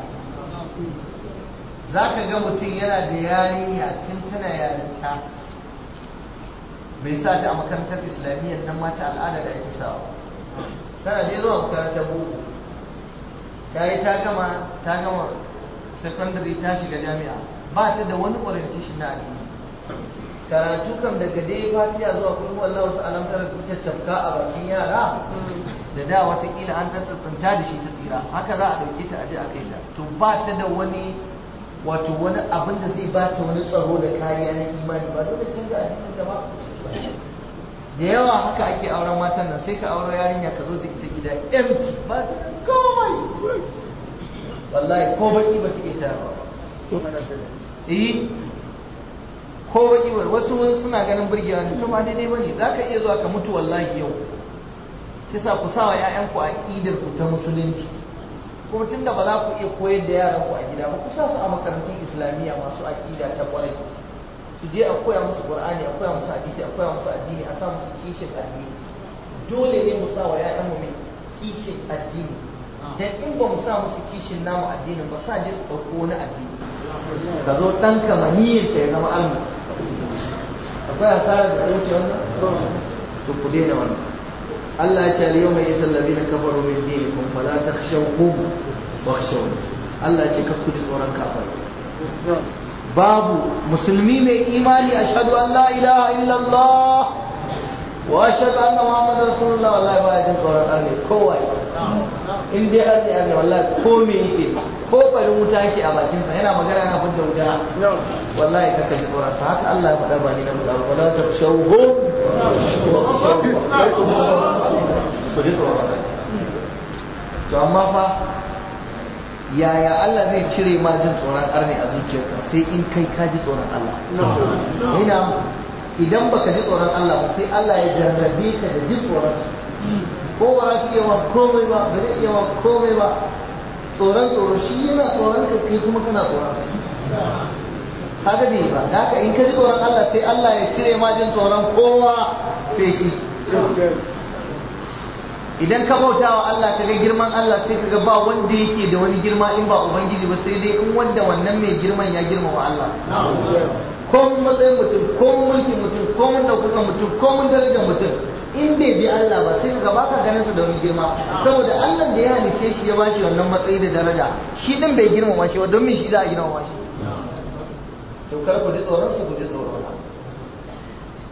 za ka ga mutum yana da yarinya tun tana yarinta bai sa ta a makarantar islamiyyar nan mata al'ada da ake sawa tana je zuwa makarantar boko ta yi ta gama ta gama secondary ta shiga jami'a ba ta da wani orientation na addini karatu kam daga dai fatiya zuwa kullu wallahu wasu alamtar ta cafka a bakin yara da da watakila an dan tsantsanta da shi ta tsira haka za a dauke ta aje a kai ta to ba ta da wani wato wani abin da zai ba ta wani tsaro da kariya na imani ba dole canza addinin ta ba da yawa haka ake auren matan nan sai ka auro yarinya ka zo da ita gida empty ba ta komai wallahi ko baki ba take ta ba eh ko baki ba wasu suna ganin burgewa ne to ba daidai bane zaka iya zuwa ka mutu wallahi yau kisa ku sawa ƴaƴanku aqidar ku ta musulunci kuma tunda ba za ku iya koyar da yaran ku a gida ba ku sa su a makarantun islamiyya masu aqida ta kwarai su je a koya musu qur'ani a koya musu hadisi a koya musu addini a sa musu kishin addini dole ne mu sa wa ƴaƴanmu mai kishin addini dan in ba mu sa musu kishin namu addinin ba sa je su dauko wani addini ka zo ɗanka maniyin ka ya zama almu akwai hasara da wuce wannan to ku daina wannan Allah ya ce al-yawma yasal ladina kafaru min dinikum fala takhshawhum wakhshawni Allah ya ce ka ku ji tsoron kafirai babu musulmi mai imani ashhadu an la ilaha illallah wa ashhadu anna muhammadar rasulullah wallahi ba ya jin tsoron Allah kowai in dai an yi Allah wallahi ko me yake ko barin wuta yake a bakin sa yana magana yana fudda wuta wallahi kaka ji tsoron sa haka Allah ya faɗa ba ni na faɗa ba la takshawhu ku ji tsoron to amma fa yaya Allah zai cire ma jin tsoron arne a zuciyarka sai in kai ka ji tsoron Allah ina idan baka ji tsoron Allah ba sai Allah ya jarrabe ka da jin tsoron ko ba za su iya wa komai ba ba zai iya wa komai ba tsoron tsoro shi yana tsoron ka kai kuma kana tsoron haka bai ba da haka in ka ji tsoron Allah sai Allah ya cire ma jin tsoron kowa sai shi idan ka bauta wa Allah ka ga girman Allah sai ka ga ba wanda yake da wani girma in ba ubangiji ba sai dai in wanda wannan mai girman ya girmama Allah ko mun matsayin mutum ko mun mulkin mutum ko mun daukakan mutum ko mun darajar mutum in bai bi Allah ba sai ka baka ganin sa da wani girma saboda Allah da ya halice shi ya bashi wannan matsayi da daraja shi din bai girmama shi ba don me shi za a girmama shi to kar ku ji tsoron su ku ji tsoron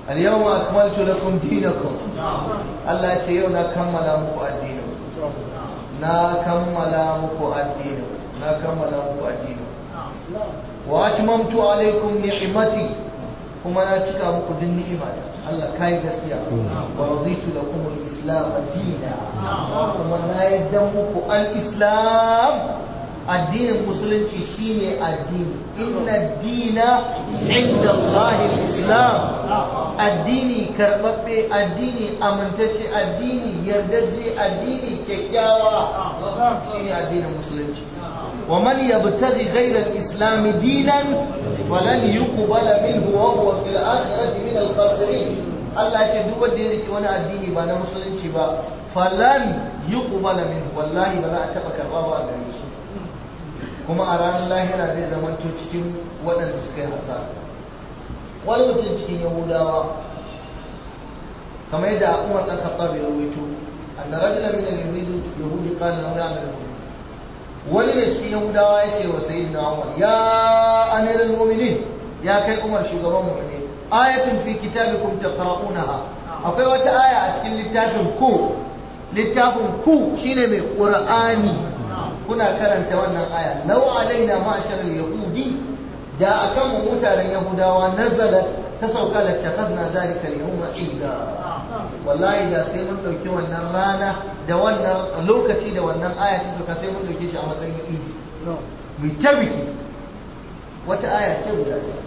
al-yawma akmaltu lakum dinakum Allah ya ce yau na kammala muku addinin na kammala muku addinin na kammala muku addinin wa atmamtu alaykum ni'mati kuma na cika muku din ni'imata Allah kai gaskiya wa raditu lakum al-islam dinan kuma na yadda muku al-islam addinin musulunci shine addini inna ad-dina inda Allah al-islam addini karbabbe addini amintacce addini yardajje addini kyakkyawa shine addinin musulunci wa man yabtaghi ghayra al-islam dinan falan yuqbala minhu wa huwa fil akhirati min al-khasirin Allah ya ce duk wanda ya riki wani addini ba na musulunci ba falan yuqbala minhu wallahi ba za a taba karba ba gare shi kuma a ranar lahira zai zamanto cikin waɗanda suka yi hasara wani mutum cikin yahudawa kamar yadda umar ɗan khattab ya rawaito anna rajulan min al-yahudi yahudi qala lahu ya amir wani ne cikin yahudawa ya ce wa sayyidina umar ya amir al-mu'minin ya kai umar shugaban mu'minin ayatun fi kitabikum taqra'unaha akwai wata aya a cikin littafin ku littafin ku shine mai qur'ani kuna karanta wannan aya law alaina ma'ashar al-yahudi da akan mu mutanen yahudawa nazalat ta sauka la takhadna zalika al-yawma ida wallahi da sai mun dauki wannan rana da wannan lokaci da wannan aya ta sauka sai mun dauke shi a matsayin idi mu tabiki wata aya ce guda ɗaya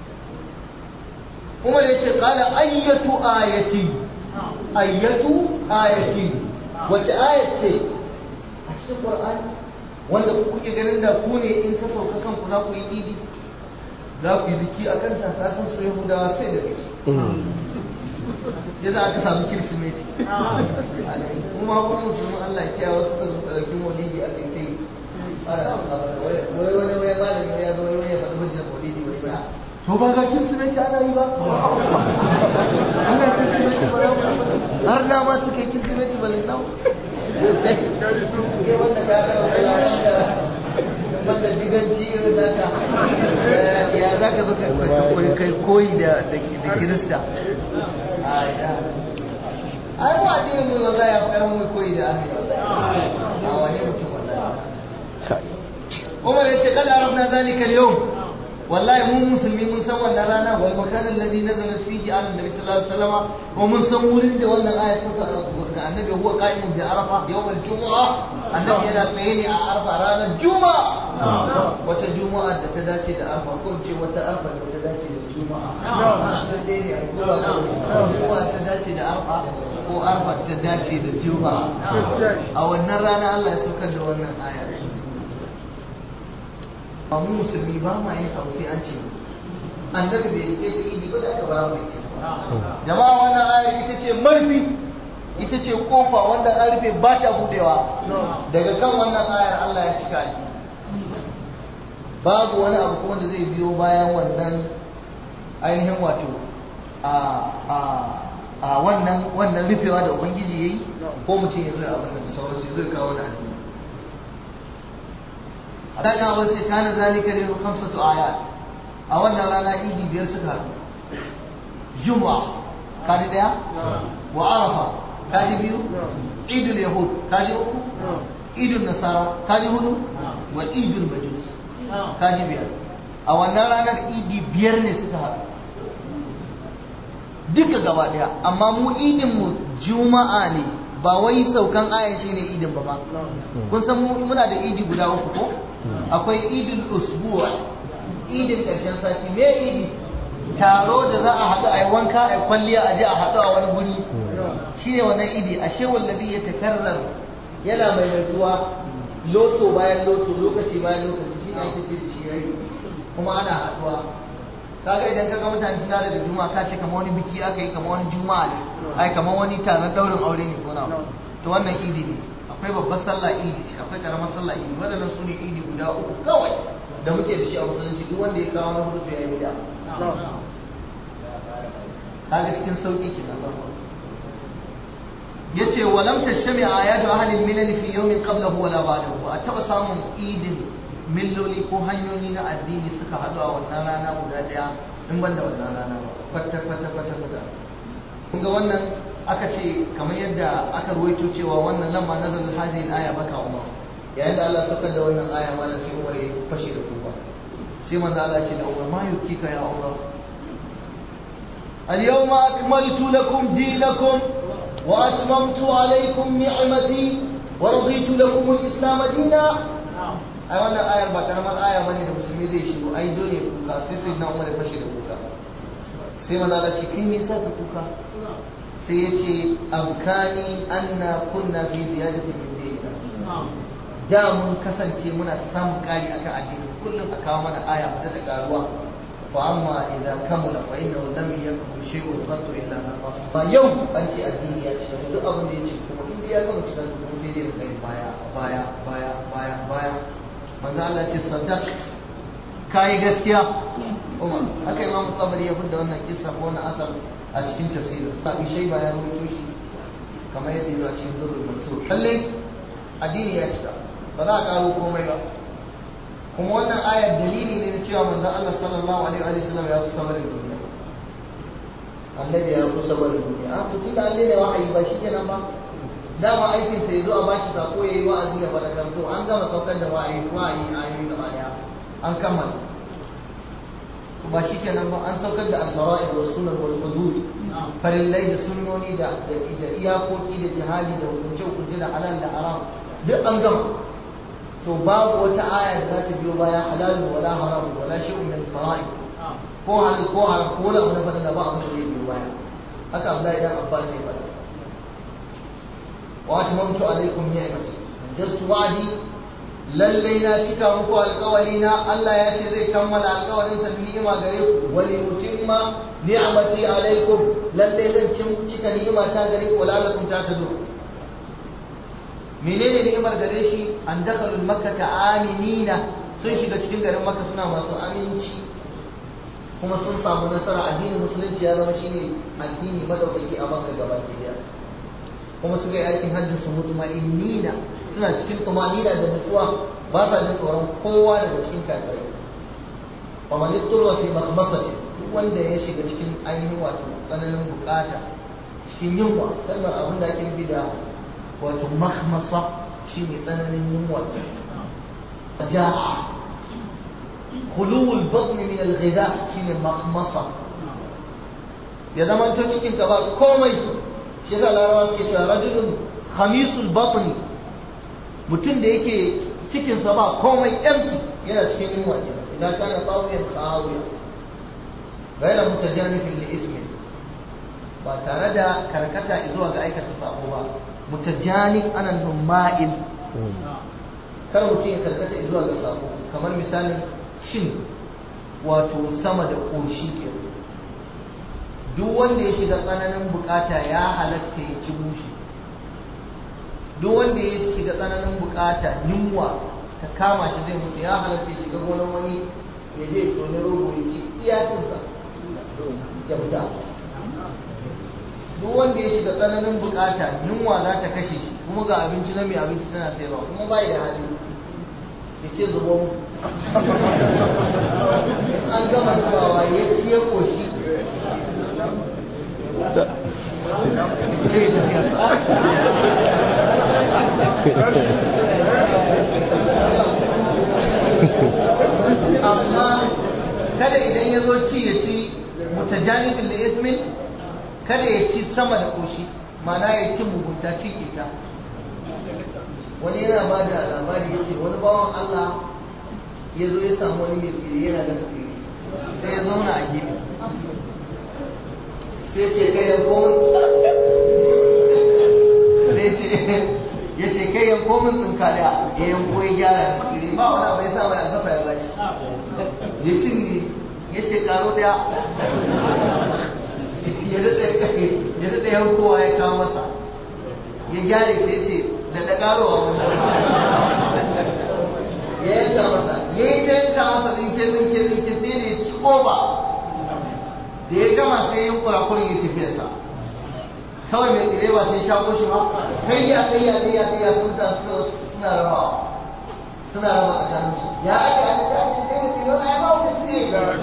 Umar ya ce qala ayyatu ayati ayyatu ayati wace ayat ce a cikin Qur'ani wanda kuke ganin da ku ne in ta sauka kanku za ku yi idi za ku yi biki a kanta ta san su yahudawa sai da biki ya za aka samu kirsimeti kuma kuma musulman Allah ya kiyawa suka zo ka ɗauki maulidi a kai kai wai wani wai malami ya zo wai ya faɗi hujjar maulidi wai ba to ba ga kirsimeti ana yi ba ana kirsimeti ba har na ma suka yi kirsimeti ba linnau ke wanda ka wanda diganci irin zaka ya zaka zo ka kai koyi da kirista ai mu addinin mu wallahi ya fara mu koyi da ahli a wani mutum wallahi Umar yace kada arabna zalika al-yawm wallahi mun musulmi mun san wannan rana wal makan alladhi nazala fihi ala nabi sallallahu alaihi wasallam wa mun san wurin da wannan aya ta ga annabi huwa qa'imun bi arafa yawm al-jumu'a annabi yana tsaye ne a arafa ranar juma'a wata juma'a da ta dace da arafa ko ce wata arafa da ta dace da juma'a dan dai ne ko ba juma'a ta dace da arafa ko arafa ta dace da juma'a a wannan rana Allah ya saukar da wannan aya ba mu musulmi ba ma yin abu sai an ce annabi bai yi da idi ba da aka bara mai yi jama'a wannan ayar ita ce marfi ita ce kofa wanda an rufe ba ta budewa daga kan wannan ayar Allah ya cika ni babu wani abu kuma da zai biyo bayan wannan ainihin wato a a a wannan wannan rufewa da ubangiji yayi ko mutum ya zo abin da sauransu zai kawo wani addini daga wasu kana zalika ne khamsatu ayat a wannan rana idi biyar suka haɗu juma'a kaji daya wa arafa kaji biyu idul yahud kaji uku idul nasara kaji hudu wa idul majus kaji biyar a wannan ranar idi biyar ne suka haɗu duka gaba daya amma mu idin mu juma'a ne ba wai saukan ayan shi ne idin ba ba kun san muna da idi guda uku ko akwai idin usbuwa idin ƙarshen sati me idi taro da za a haɗu a yi wanka a yi kwalliya a je a haɗu a wani guri shi ne wannan idi a shewar labi ya takarrar yana mai nutsuwa loto bayan loto lokaci bayan lokaci shi ne ake ce da shi yayi kuma ana haɗuwa kaga idan kaga mutane suna da juma'a ka ce kamar wani biki aka yi kamar wani juma'a ne ai kamar wani taron daurin aure ne ko na to wannan idi ne akwai babbar sallah idi ce akwai karamar sallah idi wadannan su ne idi guda uku kawai da muke da shi a musulunci duk wanda ya kawo na hudu sai ya yi bid'a kaga cikin sauki kenan farko yace walam tashmi ayatu ahli al-milal fi yawmin qablahu wala ba'dahu a taba samun idin milloli ko hanyoyi na addini suka haɗu a wannan rana guda ɗaya in ban da wannan rana ba kwata kwata kwata kwata kun ga wannan aka ce kamar yadda aka ruwaito cewa wannan lamma nazal hadhihi al-aya baka umar yayin da Allah saukar da wannan aya ma sai Umar ya fashe da kuka sai manzo Allah ce da Umar ma yukika ya Umar اليوم أكملت لكم دينكم وأتممت عليكم نعمتي ورضيت لكم الإسلام دينا أي wannan ayar ba karamar aya bane da musulmi zai shigo ai dole kuka sai sai na Umar ya fashe da kuka sai manzo Allah ce kai me yasa ka kuka sai yace abkani anna kunna fi ziyadati min dinina da mun kasance muna ta samun kari akan addini kullum a kawo mana aya mu da garuwa fa amma idan kamula fa innahu lam yakun shay'un qattu illa naqas fa yau an ce addini ya ce duk abin da ya ce kuma in ya gama cikin kuma sai dai kai baya baya baya baya baya manzo Allah ce sadaq kai gaskiya Umar haka Imam Tabari ya fada wannan kissa ko wannan asar a cikin tafsirin sa bi shay bayan ruwaito shi kamar yadda ya cikin Durrul Mansur lalle addini ya cika ba za a karo komai ba kuma wannan ayar dalili ne na cewa manzon Allah sallallahu alaihi wa sallam ya kusa barin duniya annabi ya kusa barin duniya a to tunda Allah ne wahayi ba shikenan ba dama aikin sa yazo a baki sako yayi wa'azi ya fara kanto an gama saukar da wahayi wahayi ayoyi gaba daya an kammala ba shikenan ba an saukar da al-fara'id was sunan wal hudud farillai da sunnoni da da iyakoki da jihadi da hukunce hukunce da halal da haram duk an gama to babu wata aya da za ta biyo baya halal wala haram wala shay'un min fara'id ko halal ko haram ko la wani fadala ba abin da zai biyo baya haka Abdullahi dan Abbas ya faɗa wa atmamtu alaikum ni'mati jastu wa'di lallai na cika muku alƙawari na Allah ya ce zai kammala alƙawarin sa ni'ima gare ku wa li utimma ni'mati alaikum lallai zan cika ni'ima ta gare ku wala lakum ta tadu menene ni'imar gare shi an dakhalul makkata aminina sun shiga cikin garin makka suna masu aminci kuma sun samu nasara addinin musulunci ya zama shine addini madaukaki a makka gabaki daya kuma suka yi aikin hajji su mutma'innina suna cikin tumanina da nutsuwa ba sa jin tsoron kowa daga cikin kafirai faman yatturra fi makhmasati duk wanda ya shiga cikin ainihin wato tsananin bukata cikin yunwa kalmar abin da ake nufi da wato makhmasa shine tsananin yunwa ja'a khuluwul batn min al-ghidha shine makhmasa ya zama to cikin ka ba komai shi yasa larabawa suke cewa rajulun khamisul batni mutum da yake cikin sa ba komai empty yana cikin yunwa idan kana tawiyan khawiya ghayra mutajanifin li ismin ba tare da karkata zuwa ga aikata sabo ba mutajanif ana nufin ma'il kar mutum ya karkata zuwa ga sabo kamar misalin shin wato sama da ƙoshi ke duk wanda ya shiga tsananin bukata ya halatta ya ci mushi duk wanda ya shiga tsananin bukata yunwa ta kama shi zai mutu ya halatta ya shiga gonar wani ya je ya tone rogo ya ci iyacinsa ya fita duk wanda ya shiga tsananin bukata yunwa za ta kashe shi kuma ga abinci na mai abinci tana sayarwa kuma bai da hali ya ce zubo mu an gama zubawa ya ci ya koshi sai ya tafiya amma kada idan ya zo ci ya ci mutajanibin da ismin kada ya ci sama da koshi mana ya ci mugunta ci ita wani yana ba da labari ya ce wani bawan Allah ya zo ya samu wani mai tsiri yana da tsiri sai ya zauna a gefe sai ce kai yanko sai ce ya ce kai yanko min tsinka da ya yanko ya gyara da tsiri ba wani abu ya sa mai alkafa ya bashi ya cinye ya ce karo daya ya daɗa yankowa ya kawo masa ya gyare ta ya ce da da ƙarowa wani ya yanka masa ya yi ta yanka masa tsinke tsinke tsinke sai da ya ci ƙoba da ya gama sai yin kurakurin ya tafiya sa kawai mai tsire ba sai shaƙo shi ba kai ya kai ya kai ya kai ya sun ta suna rabawa suna raba tsakaninsu ya ake ake ake kai mai yau ai ba ku ce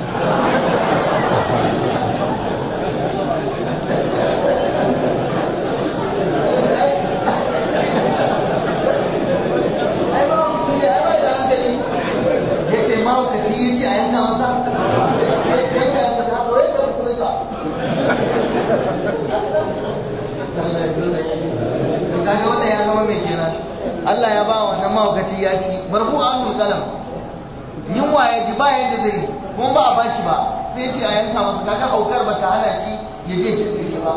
ai ba ku ce ai ba da hankali yace ma ku ce yace a yanka masa sai ka ta koyi ka koyi ka Allah ya dole to kaga wanda ya zama mai kenan Allah ya ba wannan mahaukaci ya ci barbu an kalam yunwa ya ji ba yadda zai kuma ba a bashi ba sai ce a yanka masa kaga haukar ba ta hana shi ya je ci tsiri ba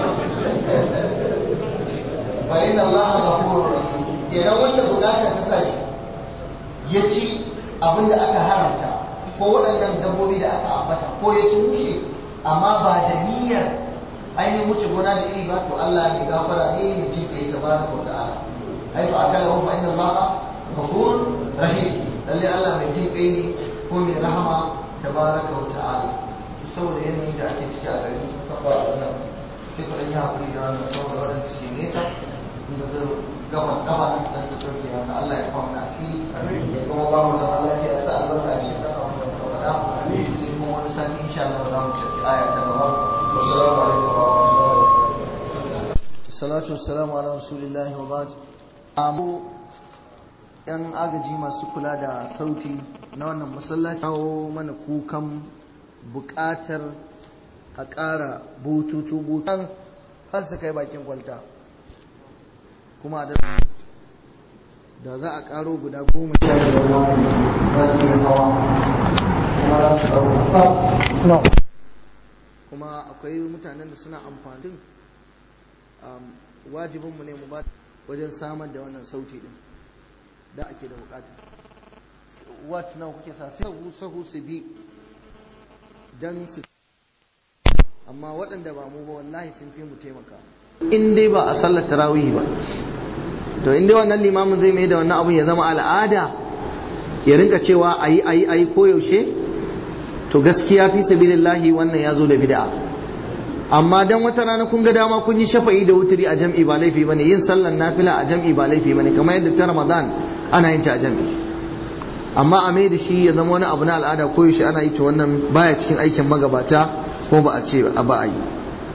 fa inna Allah ghafurur rahim kenan wanda bukata ta sa shi ya ci abinda aka haramta ko waɗannan dabbobi da aka ambata ko ya ci mushe amma ba da niyyar ainihin wuce gona da iri ba to Allah mai gafara ne mai jin kai tabaraka wa ta'ala ai fa akalahu fa inna Allah ghafurur rahim lalle Allah mai jin kai ne ko mai rahama tabaraka wa ta'ala saboda yanayin da ake ciki a gari saboda wannan sai ku dan yi hakuri da wannan saboda waɗanda suke nesa inda ga gaba gaba na dan da dauke haka Allah ya kawo na asiri ya kuma ba mu zaman lafiya ya sa albarka a cikin dan abu da kuma faɗa sai kuma wani sati insha Allah za mu tafi aya ta gaba wassalamu alaikum wa rahmatullahi wa barakatuh salatu wassalamu ala rasulillahi wa ba'd amu yan agaji masu kula da sauti na wannan masallaci kawo mana kukan buƙatar a ƙara bututu butan har su kai bakin kwalta kuma da da za a ƙaro guda goma sha biyar za su yi hawa kuma za su ɗauka kuma akwai mutanen da suna amfani wajibinmu ne mu ba wajen samar da wannan sauti din da ake da bukata wat nawa kuke sa sahu sahu su bi dan su amma waɗanda ba mu ba wallahi sun fi mu taimaka in dai ba a sallar tarawih ba to in dai wannan limamin zai mai da wannan abun ya zama al'ada ya rinka cewa ayi ayi ayi koyaushe to gaskiya fi sabilillahi wannan ya zo da bid'a amma dan wata rana kun ga dama kun yi shafa'i da wuturi a jam'i ba laifi bane yin sallar nafila a jam'i ba laifi bane kamar yadda ta Ramadan ana yin ta a jam'i amma a mai da shi ya zama wani abu na al'ada ko yaushe ana yi ta wannan baya cikin aikin magabata ko ba a ce ba a yi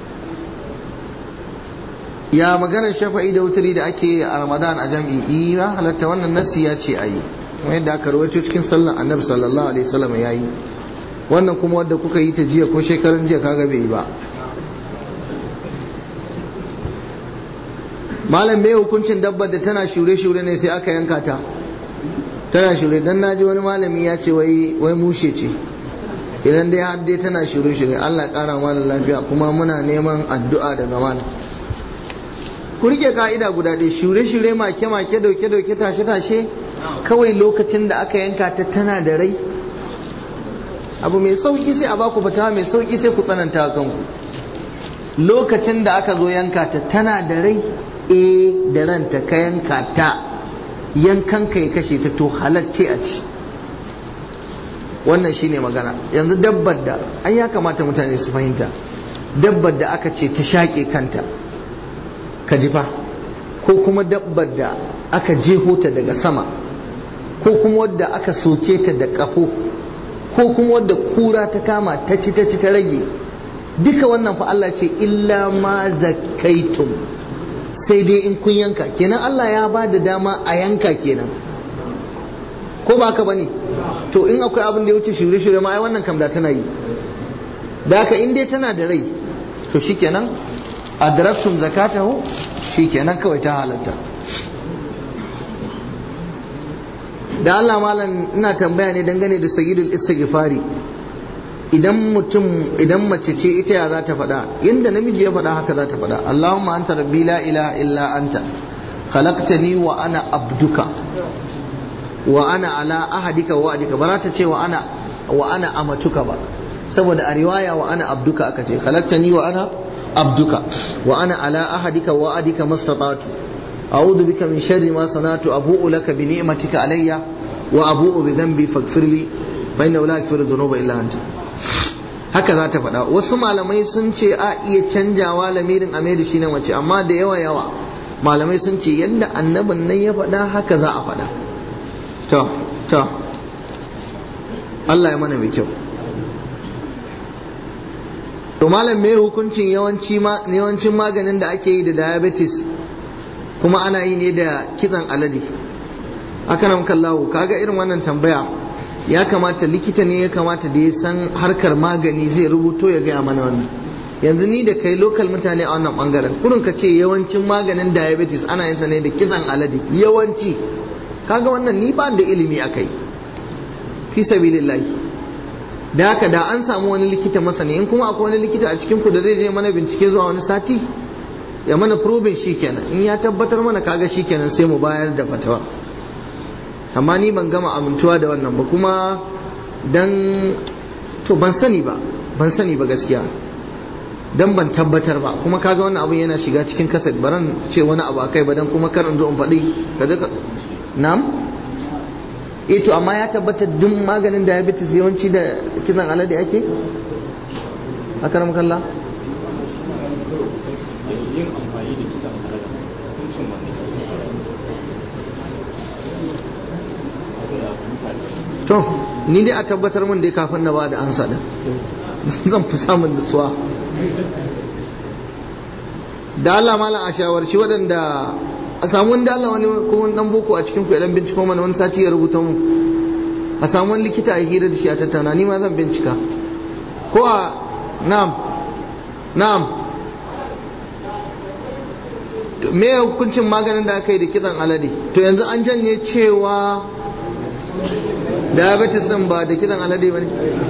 ya maganar shafa'i da wuturi da ake a Ramadan a jam'i iya halatta wannan nasi ya ce a yi kuma yadda aka rawaito cikin sallar annabi sallallahu alaihi wasallam ya yi wannan kuma wadda kuka yi ta jiya ko shekarun jiya kaga bai yi ba malam mai hukuncin dabbar da tana shure-shure ne sai aka yanka ta tana shure dan naji wani malami ya ce wai wai mushe ce idan dai har dai tana shure-shure Allah kara malam lafiya kuma muna neman addu'a daga malam ku rike ka'ida guda ɗaya shure-shure make-make dauke-dauke tashe-tashe kawai lokacin da aka yanka ta tana da rai abu mai sauki sai a baku fatawa mai sauki sai ku tsananta kanku lokacin da aka zo yanka ta tana da rai e da ranta ka yanka ta yankan ka ya kashe ta to halacce a ci wannan shine magana yanzu dabbar da ai ya kamata mutane su fahimta dabbar da aka ce ta shaƙe kanta ka ji fa ko kuma dabbar da aka jeho ta daga sama ko kuma wadda aka soke ta da ƙafo ko kuma wadda kura ta kama ta ci ta ci ta rage duka wannan fa Allah ce illa ma zakaitum sai dai in kun yanka kenan Allah ya ba da dama a yanka kenan ko ba haka bane to in akwai abin da ya wuce shirye-shirye ma ai wannan kam da tana yi da haka in dai tana da rai to shikenan adraktum zakatahu shikenan kawai ta halatta da Allah malam ina tambaya ne dangane da sayyidul istighfari idan mutum idan mace ce ita ya za ta faɗa yanda namiji ya faɗa haka za ta faɗa Allahumma anta rabbi la ilaha illa anta khalaqtani wa ana abduka wa ana ala ahadika wa wa'dika ba za ta ce wa ana wa ana amatuka ba saboda a riwaya wa ana abduka aka ce khalaqtani wa ana abduka wa ana ala ahadika wa wa'dika mastata'tu a'udhu bika min sharri ma sana'tu abu'u laka bi ni'matika alayya wa abu'u bi dhanbi faghfir li fa innahu la yaghfiru dhunuba illa anta haka za ta faɗa wasu malamai sun ce a iya canjawa lamirin a mai da shi na mace amma da yawa yawa malamai sun ce yadda annabin nan ya faɗa haka za a faɗa to to Allah ya mana mai kyau. To malam me hukuncin yawanci yawancin maganin da ake yi da diabetes kuma ana yi ne da kitsan alade? Akaram kallahu, kaga irin wannan tambaya ya kamata likita ne ya kamata da ya san harkar magani zai rubuto ya gaya mana wannan. Yanzu ni da kai local mutane a wannan bangaren kurun ka ce yawancin maganin diabetes ana yin sa ne da kitsan alade yawanci, kaga wannan ni ba da ilimi akai fi sabilillahi. Da haka da an samu wani likita masani, in kuma akwai wani likita a cikin ku da zai je mana bincike zuwa wani sati ya mana probing shikenan, in ya tabbatar mana kaga shikenan sai mu bayar da fatawa. Amma ni ban gama amintuwa da wannan ba, kuma dan to ban sani ba ban sani ba gaskiya, dan ban tabbatar ba, kuma kaga wannan abun yana shiga cikin kaset, baran ce wani abu akai ba dan kuma kar in zo in faɗi kaza ka na'am. Eh to amma ya tabbatar duk maganin diabetes yawanci da kitsan alade ake? Akaram kallah yin amfani da kitsan alade hukuncin wannan. To ni dai a tabbatar mun dai kafin na ba da ansa din zan fi samun nutsuwa. Da Allah malam a shawarci waɗanda a samu wani da Allah wani kuma dan boko a cikin ku idan binciko mana wani sati ya rubuta mu, a samu wani likita a hira da shi a tattauna, ni ma zan bincika ko a na'am na'am. Me hukuncin maganin da aka yi da kitsan alade? To yanzu an janye cewa diabetes din ba da kitsan alade ba ne?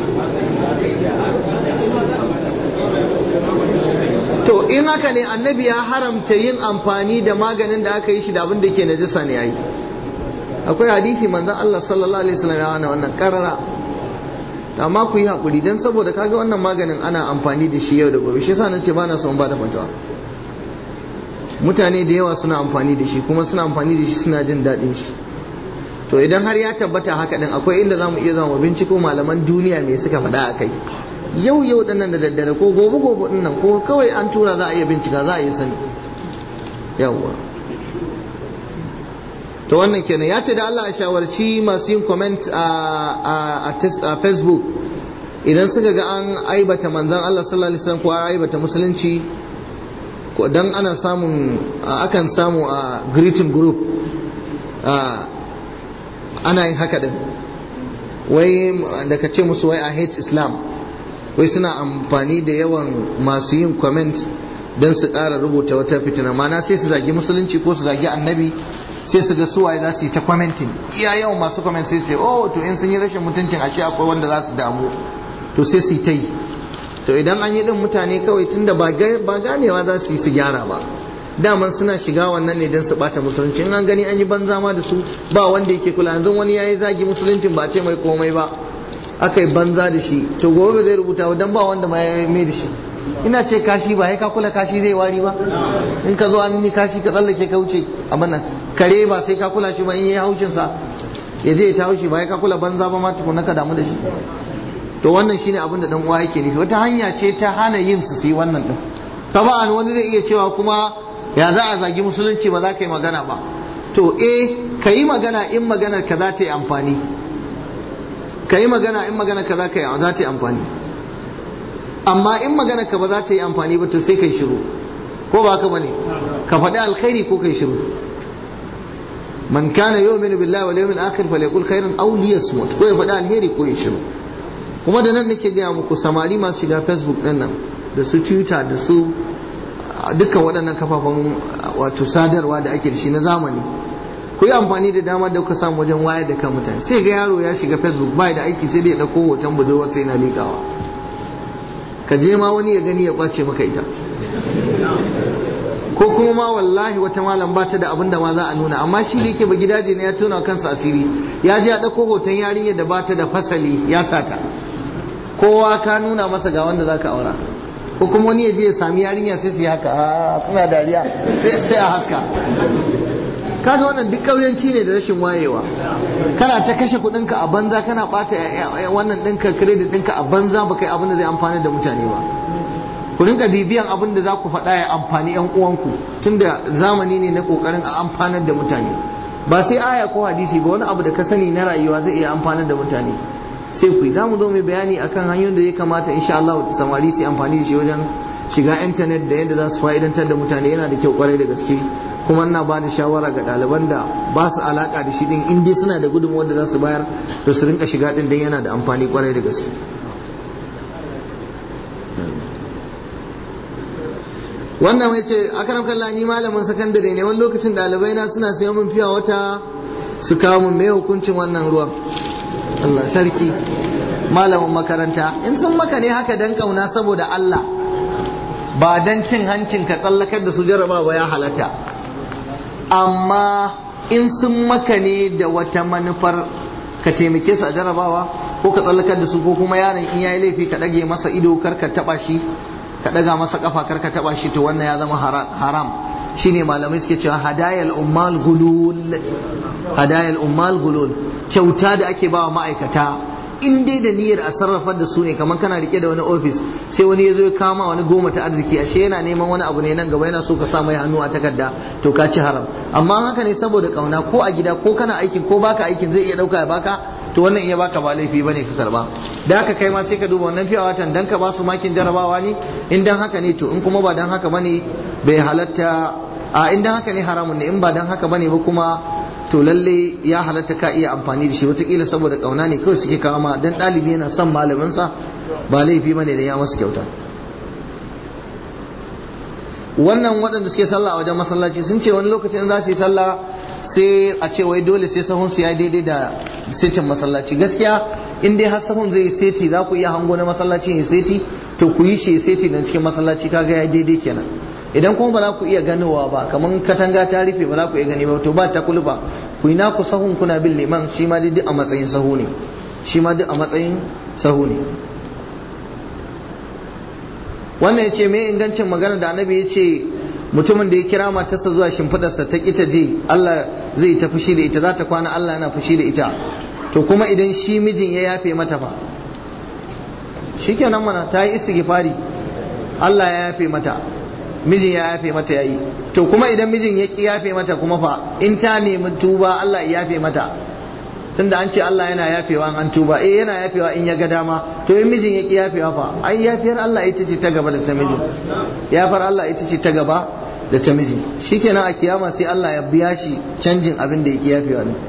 To in haka ne annabi ya haramta yin amfani da maganin da aka yi shi da abin da ke najasa ne yayi. Akwai hadisi manzon Allah sallallahu alaihi wasallam ya hana wannan karara. Amma ku yi hakuri dan saboda kaga wannan maganin ana amfani da shi yau da gobe, shi yasa nace ba na son ba da fatawa. Mutane da yawa suna amfani da shi kuma suna amfani da shi suna jin daɗin shi. To idan har ya tabbata haka din, akwai inda zamu iya zama binciko malaman duniya me suka faɗa akai. Yau yau dinnan da daddare ko gobe gobe dinnan ko kawai an tura za a iya bincika, za a iya sani. Yawwa. To wannan kenan ya ce da Allah a shawarci masu yin comment a a Facebook idan suka ga an aibata manzon Allah sallallahu alaihi wasallam ko an aibata musulunci, ko dan ana samun akan samu a greeting group ana yin haka din, wai da ka ce musu wai I hate Islam, wai suna amfani da yawan masu yin comment don su ƙara rubuta wata fitina, mana sai su zagi musulunci ko su zagi annabi, sai su ga suwaye za su yi ta commenting, iya yawan masu comment sai su oh to in sun yi rashin mutuncin ashe akwai wanda za su damu, to sai su yi ta yi. To idan an yi din mutane kawai tunda ba ganewa za su yi su gyara ba, daman suna shiga wannan ne don su bata musulunci, in an gani an yi banza ma da su ba wanda yake kula. Yanzu wani yayi zagi musuluncin ba ce mai komai ba, aka yi banza da shi, to gobe ba zai rubuta ba dan ba wanda ma ya mai da shi. Ina ce kashi ba, sai ka kula kashi zai wari ba? In ka zo an yi kashi ka tsallake ka wuce a mana, kare ba sai ka kula shi ba, in yi haushin sa ya je ya ta haushi ba, sai ka kula banza ba ma tukuna ka damu da shi. To wannan shine abin da dan uwa yake nufi, wata hanya ce ta hana yin su yi wannan din. Taba'an wani zai iya cewa kuma ya za a zagi musulunci ba za ka yi magana ba. To eh ka yi magana in maganar ka za ta yi amfani, ka yi magana in maganar ka za ta yi amfani, amma in maganar ka ba za ta yi amfani ba to sai kai shiru, ko ba ka bane, ka faɗi alkhairi ko kai shiru. Man kana yu'minu billahi wal yawmil akhir falyaqul khairan aw liyasmut, ko ya faɗi alheri ko ya shiru. Kuma da nan nake gaya muku samari masu shiga Facebook ɗin nan da su Twitter da su dukkan waɗannan kafafen wato sadarwa da ake da shi na zamani, ku yi amfani da dama da kuka samu wajen wayar da kan mutane. Sai ga yaro ya shiga Facebook bai da aiki sai dai ya ɗauko hoton budurwar sai na liƙawa, ka je ma wani ya gani ya ƙwace maka ita. Ko kuma ma wallahi wata malam ba ta da abin da ma za a nuna, amma shi da yake ba gidaje ne ya tona kansa asiri, ya je ya ɗauko hoton yarinyar da ba ta da fasali ya sata, kowa ka nuna masa ga wanda za ka aura. Ko kuma wani ya je ya sami yarinya sai su yi haka suna dariya sai a haska. Kaga wannan duk ƙauyanci ne da rashin wayewa. Kana ta kashe kuɗinka a banza, kana ɓata wannan ɗinka credit ɗinka a banza, ba kai abin da zai amfani da mutane ba. Ku rinka bibiyan abin da za ku faɗa ya amfani ƴan uwanku, tunda zamani ne na ƙoƙarin a amfanar da mutane. Ba sai aya ko hadisi ba, wani abu da ka sani na rayuwa zai iya amfanar da mutane. sai ku yi. Za mu zo mai bayani akan hanyoyin da ya kamata insha Allah samari su amfani da shi wajen shiga intanet da yadda za su fa'idantar da mutane. Yana da kyau kwarai da gaske, kuma ina ba da shawara ga ɗaliban da ba su alaka da shi din, in dai suna da gudunmuwar da za su bayar da su rinka shiga din, dan yana da amfani kwarai da gaske. wannan mai ce akaram kallah ni malamin sakandare ne, wani lokacin ɗalibai na suna sayo min fiya wata su kawo min, mai hukuncin wannan ruwan? Allah sarki, malamin makaranta in sun maka ne haka dan kauna saboda Allah, ba dan cin hancin ka tsallakar da su jarraba ba, ya halatta. Amma in sun maka ne da wata manufar ka taimake su a jarrabawa ko ka tsallakar da su, ko kuma yaron in yayi laifi ka dage masa ido kar ka taba shi, ka daga masa kafa kar ka taba shi, to wannan ya zama haram. Shine malamai suke cewa hadayal ummal gulul, hadayal ummal gulul, kyauta da ake bawa ma'aikata in dai da niyyar a sarrafar da su ne. Kamar kana rike da wani ofis sai wani ya zo ya kama wani goma ta arziki, ashe yana neman wani abu ne nan gaba, yana so ka sa mai hannu a takarda, to ka ci haram. Amma haka ne saboda kauna, ko a gida ko kana aikin ko baka aikin zai iya dauka ya baka, to wannan iya baka ba laifi bane ka karba. Da haka kai ma sai ka duba wannan fiya watan dan ka ba su makin jarabawa ne, in dan haka ne to, in kuma ba dan haka bane bai halatta. A in dan haka ne haramun ne, in ba dan haka bane ba kuma to lalle ya halatta ka iya amfani da shi. Wataƙila saboda kauna ne kawai suke kawo ma, dan ɗalibi yana son malaminsa ba laifi bane da ya masa kyauta. Wannan waɗanda suke sallah a wajen masallaci sun ce wani lokacin za su yi sallah sai a ce wai dole sai sahun su ya daidai da setin masallaci. Gaskiya in dai har sahun zai yi seti, za ku iya hango na masallaci ya seti, to ku yi shi seti dan cikin masallaci, kaga ya daidai kenan. Idan kuma ba za ku iya ganowa ba, kamar katanga ta rufe ba za ku iya gani ba, to ba ta kulba, ku yi naku sahun kuna bin liman, shi ma duk a matsayin sahu ne, shi ma duk a matsayin sahu ne. Wannan ya ce mai ingancin magana da annabi ya ce mutumin da ya kira matarsa zuwa shimfidarsa ta ƙi ta je, Allah zai ta fushi da ita, za ta kwana Allah yana fushi da ita. To kuma idan shi mijin ya yafe mata fa, shikenan mana ta yi istighfari, Allah ya yafe mata, mijin ya yafe mata yayi. To kuma idan mijin ya ki yafe mata kuma fa, in ta nemi tuba Allah ya yafe mata, tunda an ce Allah yana yafewa an tuba, eh yana yafewa in ya ga dama. To in mijin ya ki yafewa fa, ai yafiyar Allah ita ce ta gaba da ta mijin, yafar Allah ita ce ta gaba da ta mijin. Shikenan a kiyama sai Allah ya biya shi canjin abin da ya ki yafewa ne.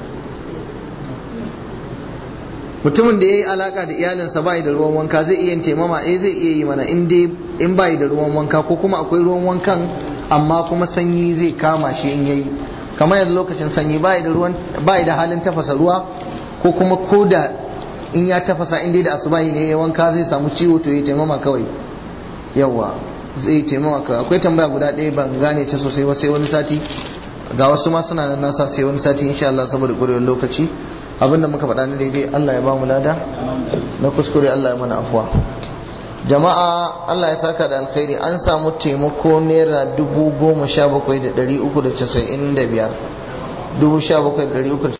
Mutumin da ya yi alaka da iyalinsa bai da ruwan wanka zai iya taimama, eh zai iya yi mana in dai in bai da ruwan wanka, ko kuma akwai ruwan wankan amma kuma sanyi zai kama shi in yayi. Kamar yanzu lokacin sanyi bai da ruwan, bai da halin tafasa ruwa, ko kuma koda in ya tafasa in dai da asubahi ne ya wanka zai samu ciwo, to ya taimama kawai. Yawa zai taimama kawai. Akwai tambaya guda ɗaya ban gane ta sosai ba, sai wani sati. Ga wasu ma suna nan nasa, sai wani sati insha Allah saboda ƙurewar lokaci. Abinda muka faɗa ne daidai Allah ya ba mu lada, na kuskure Allah ya mana afuwa. Jama'a Allah ya saka da alkhairi, an samu taimako naira dubu goma sha bakwai da ɗari uku da casa'in da biyar, dubu sha bakwai da ɗari uku